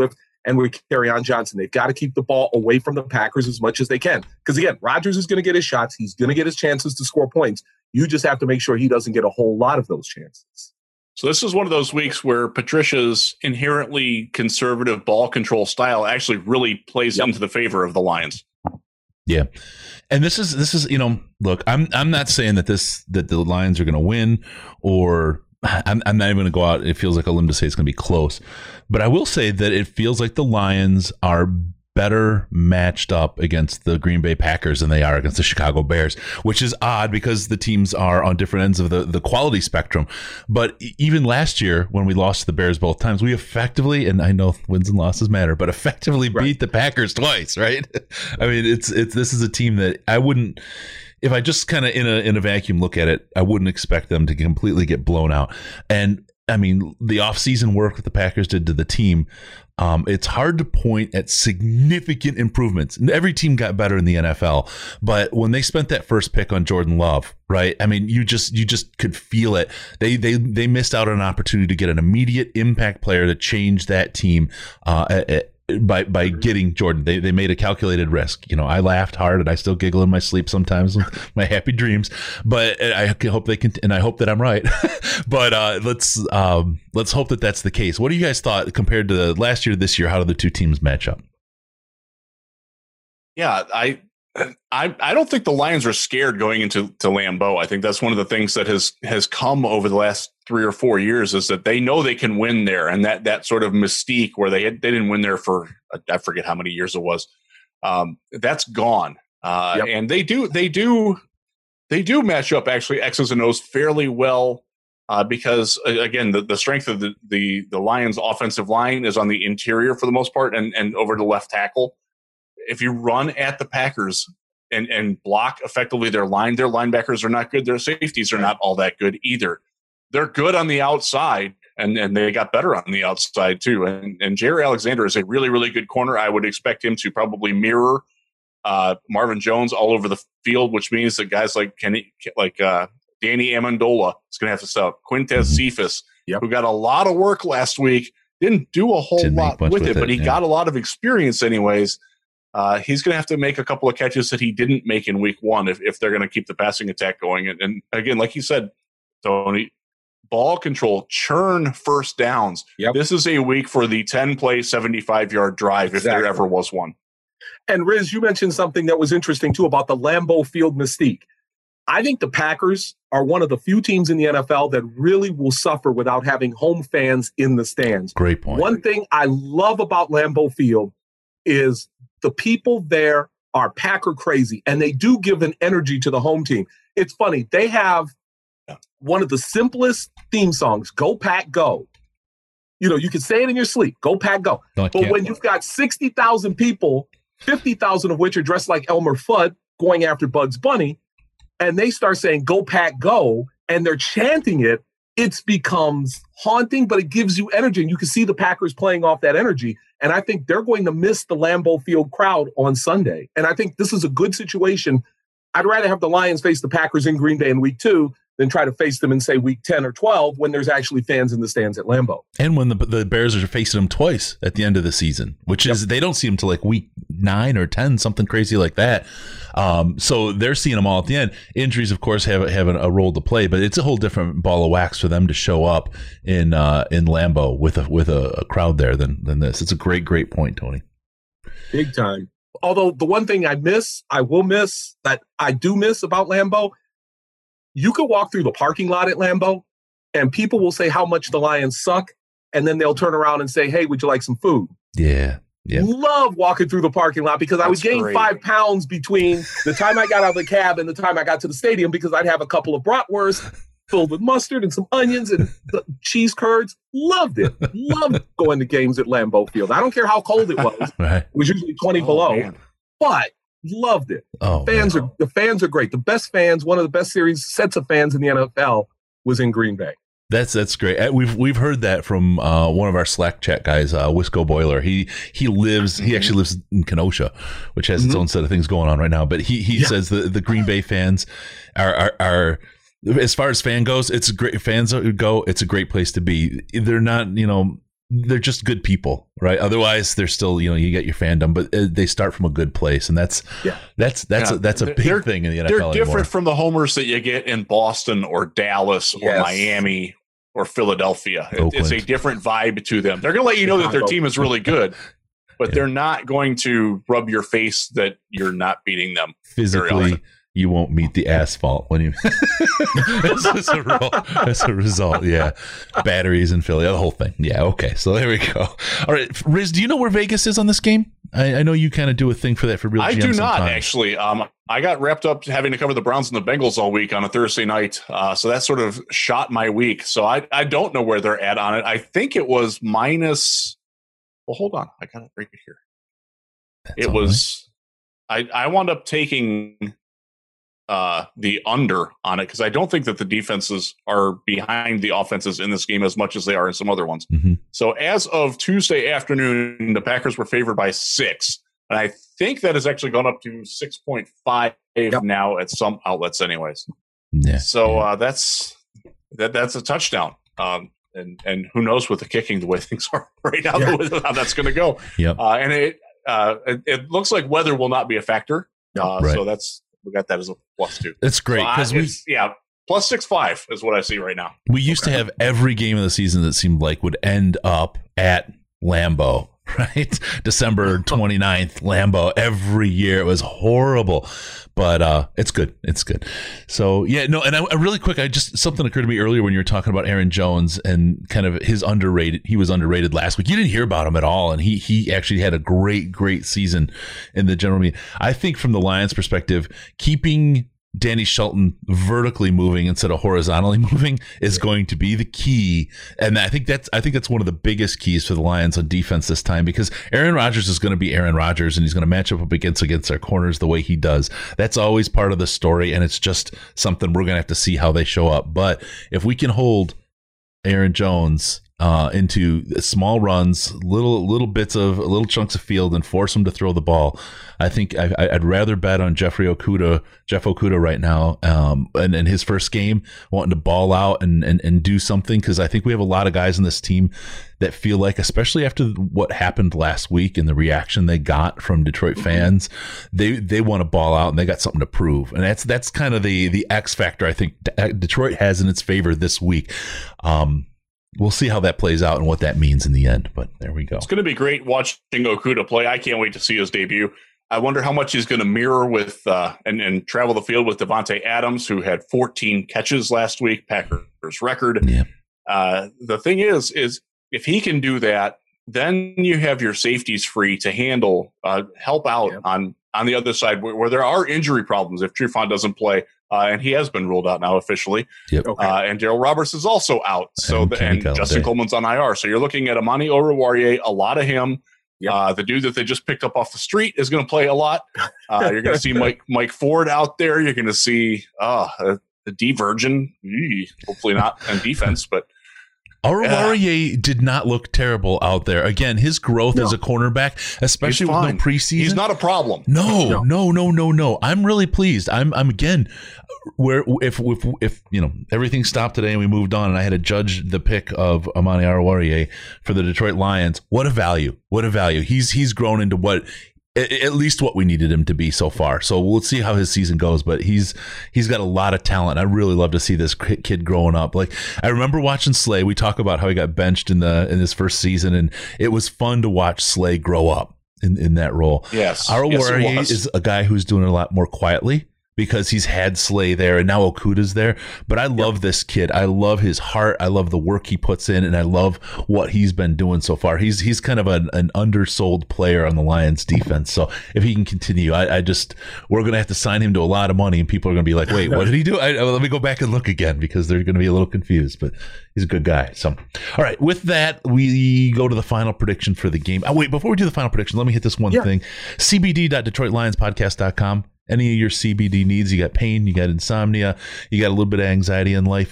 and with Kerryon Johnson. They've got to keep the ball away from the Packers as much as they can. Because, again, Rodgers is going to get his shots. He's going to get his chances to score points. You just have to make sure he doesn't get a whole lot of those chances. So this is one of those weeks where Patricia's inherently conservative ball control style actually really plays into the favor of the Lions. Yeah. And this is, you know, look, I'm not saying that the Lions are going to win, or I'm not even going to go out. It feels like a limb to say it's going to be close, but I will say that it feels like the Lions are better matched up against the Green Bay Packers than they are against the Chicago Bears, which is odd because the teams are on different ends of the quality spectrum. But even last year, when we lost to the Bears both times, we effectively, and I know wins and losses matter, but effectively beat the Packers twice, right? I mean, this is a team that I wouldn't, if I just kind of in a vacuum look at it, I wouldn't expect them to completely get blown out. And I mean, the offseason work that the Packers did to the team, it's hard to point at significant improvements. Every team got better in the NFL, but when they spent that first pick on Jordan Love, right? I mean, you just could feel it. They missed out on an opportunity to get an immediate impact player to change that team by getting Jordan. They made a calculated risk. You know, I laughed hard and I still giggle in my sleep sometimes with my happy dreams, but I hope they can, and I hope that I'm right. But let's hope that that's the case. What do you guys thought compared to last year to this year? How do the two teams match up? Yeah, I don't think the Lions are scared going into Lambeau. I think that's one of the things that has come over the last 3 or 4 years is that they know they can win there, and that sort of mystique where they didn't win there for I forget how many years it was. That's gone, and they do match up actually X's and O's fairly well because again the strength of the Lions' offensive line is on the interior for the most part and over the left tackle. If you run at the Packers and block effectively their linebackers are not good. Their safeties are not all that good either. They're good on the outside, and they got better on the outside too. And Jair Alexander is a really, really good corner. I would expect him to probably mirror Marvin Jones all over the field, which means that guys like Danny Amendola is going to have to step. Quintez Cephas, who got a lot of work last week, didn't do a whole lot with it, but he got a lot of experience anyways. He's going to have to make a couple of catches that he didn't make in week one if they're going to keep the passing attack going. And again, like you said, Tony, ball control, churn first downs. This is a week for the 10-play, 75-yard drive if there ever was one. And Riz, you mentioned something that was interesting too about the Lambeau Field mystique. I think the Packers are one of the few teams in the NFL that really will suffer without having home fans in the stands. Great point. One thing I love about Lambeau Field is the people there are Packer crazy, and they do give an energy to the home team. It's funny. They have one of the simplest theme songs, Go Pack Go. You know, you can say it in your sleep, Go Pack Go. No, but when you've got 60,000 people, 50,000 of which are dressed like Elmer Fudd going after Bugs Bunny, and they start saying Go Pack Go, and they're chanting it, it becomes haunting, but it gives you energy. And you can see the Packers playing off that energy. And I think they're going to miss the Lambeau Field crowd on Sunday. And I think this is a good situation. I'd rather have the Lions face the Packers in Green Bay in week 2 than try to face them in, say, week 10 or 12 when there's actually fans in the stands at Lambeau. And when the Bears are facing them twice at the end of the season, which is they don't see them till like week 9 or 10, something crazy like that. So they're seeing them all at the end. Injuries, of course, have a role to play, but it's a whole different ball of wax for them to show up in Lambeau with a crowd there than this. It's a great point, Tony. Big time. Although the one thing I will miss about Lambeau, you could walk through the parking lot at Lambeau and people will say how much the Lions suck. And then they'll turn around and say, hey, would you like some food? Yeah. Love walking through the parking lot because I would gain 5 pounds between the time I got out of the cab and the time I got to the stadium because I'd have a couple of bratwursts filled with mustard and some onions and the cheese curds. Loved it. Loved going to games at Lambeau Field. I don't care how cold it was. Right. It was usually 20 below. Man. But loved it. The fans are great. The best fans, one of the best sets of fans in the NFL was in Green Bay. That's great. We've heard that from one of our Slack chat guys, Wisco Boiler. He actually lives in Kenosha, which has its own set of things going on right now. But he says the Green Bay fans are as far as fans go, it's a great place to be. They're not, they're just good people, right? Otherwise, they're still, you get your fandom, but they start from a good place, and that's a big thing in the NFL. They're different from the homers that you get in Boston or Dallas or Miami or Philadelphia. It's a different vibe to them. They're going to let you know that their team is really good, but they're not going to rub your face that you're not beating them physically. You won't meet the asphalt when you as a result. Yeah. Batteries in Philly, the whole thing. Yeah. Okay. So there we go. All right. Riz, do you know where Vegas is on this game? I know you kind of do a thing for that for Real GM. I do not sometimes. Actually. I got wrapped up having to cover the Browns and the Bengals all week on a Thursday night. So that sort of shot my week. So I don't know where they're at on it. I think it was minus. Well, hold on. I got it right here. It was. Right. I wound up taking the under on it because I don't think that the defenses are behind the offenses in this game as much as they are in some other ones. Mm-hmm. So as of Tuesday afternoon, the Packers were favored by 6. And I think that has actually gone up to 6.5 now at some outlets anyways. Yeah. So that's a touchdown. And who knows with the kicking, the way things are right now, how that's going to go. Yep. And it looks like weather will not be a factor. Right. So we got that as a +2. It's great because plus 6.5 is what I see right now. We used to have every game of the season that seemed like would end up at Lambeau, right? December 29th, Lambeau every year. It was horrible, but it's good. It's good. So and I really quick, something occurred to me earlier when you were talking about Aaron Jones and kind of his underrated. He was underrated last week. You didn't hear about him at all, and he actually had a great season in the general meeting. I think from the Lions' perspective, keeping Danny Shelton vertically moving instead of horizontally moving is going to be the key, and I think that's one of the biggest keys for the Lions on defense this time, because Aaron Rodgers is going to be Aaron Rodgers, and he's going to match up against our corners the way he does. That's always part of the story, and it's just something we're going to have to see how they show up. But if we can hold Aaron Jones into small runs, little chunks of field, and force him to throw the ball, I think I'd rather bet on Jeff Okudah right now, and his first game, wanting to ball out and do something, because I think we have a lot of guys in this team that feel like, especially after what happened last week and the reaction they got from Detroit fans, they want to ball out and they got something to prove, and that's kind of the X factor I think Detroit has in its favor this week. We'll see how that plays out and what that means in the end, but there we go. It's going to be great watching Okudah play. I can't wait to see his debut. I wonder how much he's going to mirror with and travel the field with Devontae Adams, who had 14 catches last week, Packers record. Yeah. The thing is if he can do that, then you have your safeties free to handle, help out on the other side where there are injury problems if Trufant doesn't play. And he has been ruled out now officially. Yep. And Darryl Roberts is also out. And Justin Coleman's on IR. So you're looking at Amani Oruwariye, a lot of him. Yep. The dude that they just picked up off the street is going to play a lot. You're going to see Mike Ford out there. You're going to see the D Virgin, hopefully not on defense, but Oruwariye did not look terrible out there. Again, his growth as a cornerback, especially with no preseason, he's not a problem. No. I'm really pleased. I'm again, where if everything stopped today and we moved on, and I had to judge the pick of Amani Oruwariye for the Detroit Lions, what a value! He's grown into at least what we needed him to be so far. So we'll see how his season goes, but he's got a lot of talent. I really love to see this kid growing up. Like, I remember watching Slay. We talk about how he got benched in his first season, and it was fun to watch Slay grow up in that role. Yes. Oruwariye is a guy who's doing it a lot more quietly, because he's had Slay there and now Okudah's there. But I love this kid. I love his heart. I love the work he puts in, and I love what he's been doing so far. He's kind of an undersold player on the Lions defense. So if he can continue, we're going to have to sign him to a lot of money, and people are going to be like, wait, what did he do? Let me go back and look again, because they're going to be a little confused, but he's a good guy. So, all right, with that, we go to the final prediction for the game. Wait, before we do the final prediction, let me hit this one thing. CBD.DetroitLionsPodcast.com. Any of your CBD needs, you got pain, you got insomnia, you got a little bit of anxiety in life,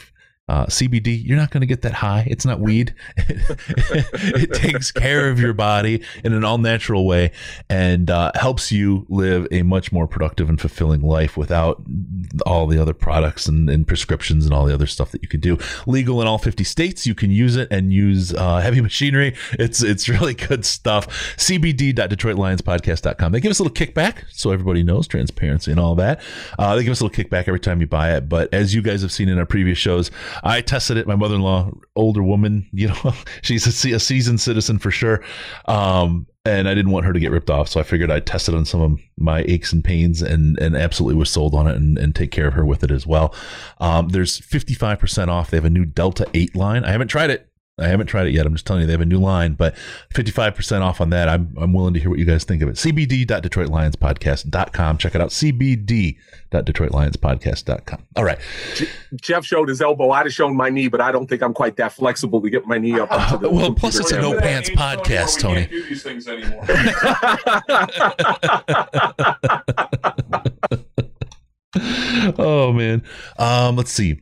CBD, you're not going to get that high. It's not weed. It takes care of your body in an all natural way and helps you live a much more productive and fulfilling life without all the other products and prescriptions and all the other stuff that you can do. Legal in all 50 states. You can use it and use heavy machinery. It's really good stuff. CBD.DetroitLionsPodcast.com. They give us a little kickback, so everybody knows, transparency and all that. They give us a little kickback every time you buy it. But as you guys have seen in our previous shows, I tested it. My mother-in-law, older woman, she's a seasoned citizen for sure. And I didn't want her to get ripped off. So I figured I'd test it on some of my aches and pains and absolutely was sold on it and take care of her with it as well. There's 55% off. They have a new Delta 8 line. I haven't tried it yet. I'm just telling you, they have a new line, but 55% off on that. I'm willing to hear what you guys think of it. CBD.DetroitLionsPodcast.com. Check it out. CBD.DetroitLionsPodcast.com. All right. Jeff showed his elbow. I'd have shown my knee, but I don't think I'm quite that flexible to get my knee up. To the well, plus it's a no pants podcast, Tony. We can't do these things anymore. Oh man. Let's see.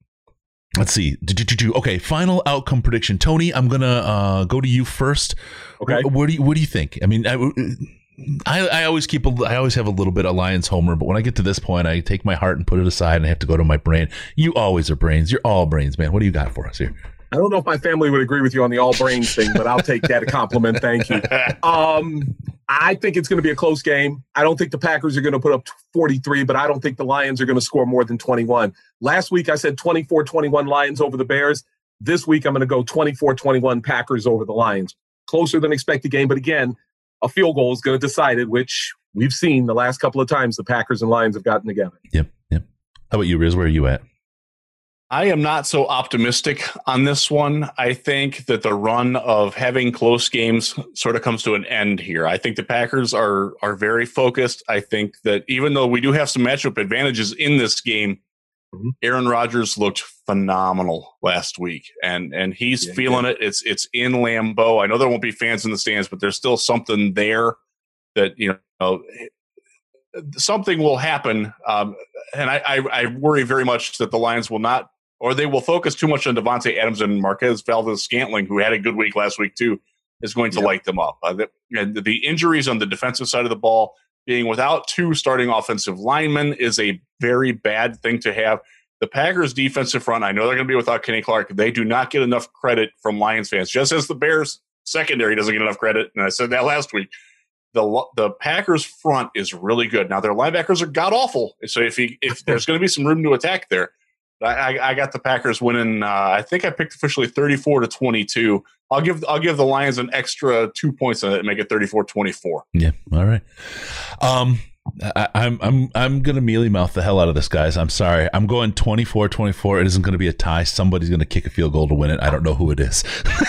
Okay, final outcome prediction. Tony, I'm gonna go to you first. Okay. What do you think? I mean, I always have a little bit of Lions homer, but when I get to this point, I take my heart and put it aside, and I have to go to my brain. You always are brains. You're all brains, man. What do you got for us here? I don't know if my family would agree with you on the all brains thing, but I'll take that a compliment. Thank you. I think it's going to be a close game. I don't think the Packers are going to put up 43, but I don't think the Lions are going to score more than 21. Last week, I said 24-21 Lions over the Bears. This week, I'm going to go 24-21 Packers over the Lions. Closer than expected game, but again, a field goal is going to decide it, which we've seen the last couple of times the Packers and Lions have gotten together. Yep. How about you, Riz? Where are you at? I am not so optimistic on this one. I think that the run of having close games sort of comes to an end here. I think the Packers are very focused. I think that even though we do have some matchup advantages in this game, Aaron Rodgers looked phenomenal last week, and he's feeling it. It's in Lambeau. I know there won't be fans in the stands, but there's still something there that, something will happen. And I worry very much that the Lions will not, or they will focus too much on Devontae Adams and Marquez Valdes-Scantling, who had a good week last week too, is going to light them up. The injuries on the defensive side of the ball, being without two starting offensive linemen, is a very bad thing to have. The Packers' defensive front, I know they're going to be without Kenny Clark. They do not get enough credit from Lions fans, just as the Bears' secondary doesn't get enough credit. And I said that last week. The Packers' front is really good. Now, their linebackers are god-awful. So if there's going to be some room to attack there, I got the Packers winning. I think I picked officially 34-22. I'll give the Lions an extra 2 points on it and make it 34-24. Yeah. All right. I'm gonna mealy mouth the hell out of this, guys. I'm sorry. I'm going 24-24. It isn't going to be a tie. Somebody's going to kick a field goal to win it. I don't know who it is.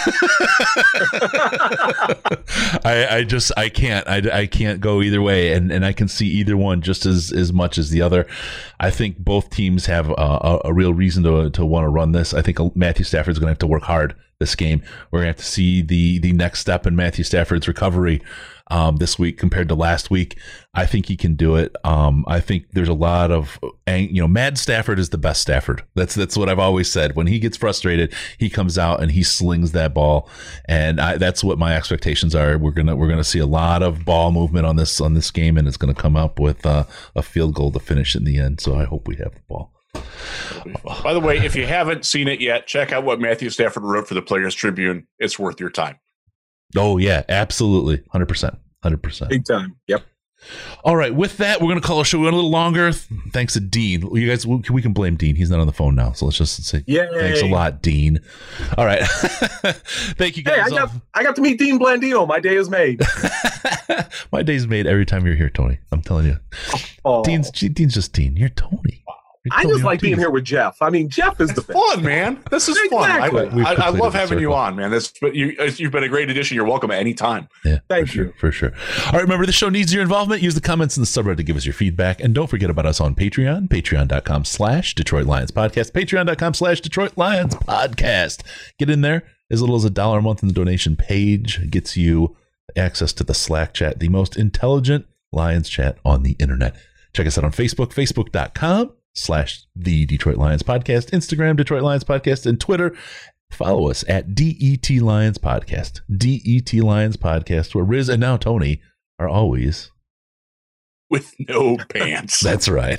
I can't go either way, and I can see either one just as much as the other. I think both teams have a real reason to want to run this. I think Matthew Stafford's going to have to work hard this game. We're going to have to see the next step in Matthew Stafford's recovery this week compared to last week. I think he can do it. I think there's a lot of, Mad Stafford is the best Stafford. That's what I've always said. When he gets frustrated, he comes out and he slings that ball, and that's what my expectations are. We're gonna see a lot of ball movement on this game, and it's gonna come up with a field goal to finish in the end. So I hope we have the ball. By the way, if you haven't seen it yet, check out what Matthew Stafford wrote for the Players Tribune. It's worth your time. Oh yeah, absolutely, 100%. Big time. Yep. All right, with that, we're going to call our show a little longer. Thanks to Dean. You guys, we can blame Dean. He's not on the phone now, so let's just say thanks a lot, Dean. All right. Thank you, guys. Hey, I got to meet Dean Blandino. My day is made. My day's made every time you're here, Tony. I'm telling you. Oh. Dean's just Dean. You're Tony. I just like being here with Jeff. I mean, Jeff is the best. Fun, man. This is fun. I love having you on, man. You've been a great addition. You're welcome at any time. Yeah, Thank you. For sure. All right, remember, the show needs your involvement. Use the comments in the subreddit to give us your feedback. And don't forget about us on Patreon, patreon.com/Detroit Lions Podcast, patreon.com/Detroit Lions Podcast. Get in there. As little as $1 a month in the donation page gets you access to the Slack chat, the most intelligent Lions chat on the internet. Check us out on Facebook, facebook.com/Lions The Detroit Lions Podcast, Instagram, Detroit Lions Podcast, and Twitter. Follow us at DET Lions Podcast, DET Lions Podcast, where Riz and now Tony are always with no pants. That's right.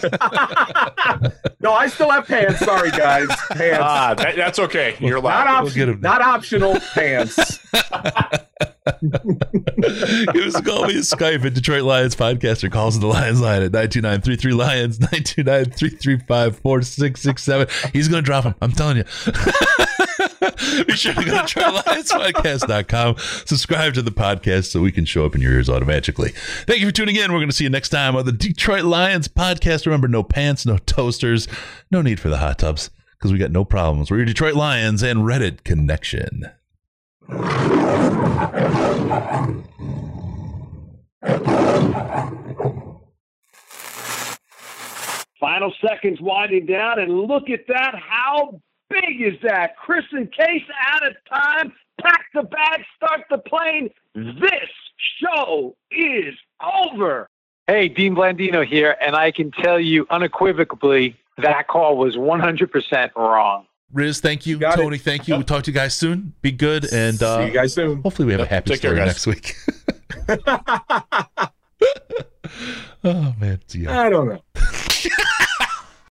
No, I still have pants. Sorry, guys. Pants. That's okay. You're allowed. Not optional. Pants. Give us a call via Skype at Detroit Lions Podcast or calls the Lions line at 929-33-LIONS, 929-335-4667. He's going to drop them. I'm telling you. Be sure to go to DetroitLionsPodcast.com. Subscribe to the podcast so we can show up in your ears automatically. Thank you for tuning in. We're going to see you next time on the Detroit Lions Podcast. Remember, no pants, no toasters, no need for the hot tubs because we got no problems. We're your Detroit Lions and Reddit connection. Final seconds winding down, and look at that. How big is that? Chris and Case out of time. Pack the bag, start the plane. This show is over. Hey, Dean Blandino here, and I can tell you unequivocally that call was 100% wrong. Riz, thank you. Tony, thank you. We'll talk to you guys soon. Be good. And see you guys soon. Hopefully we have a happy story next week. Oh, man. See ya. I don't know.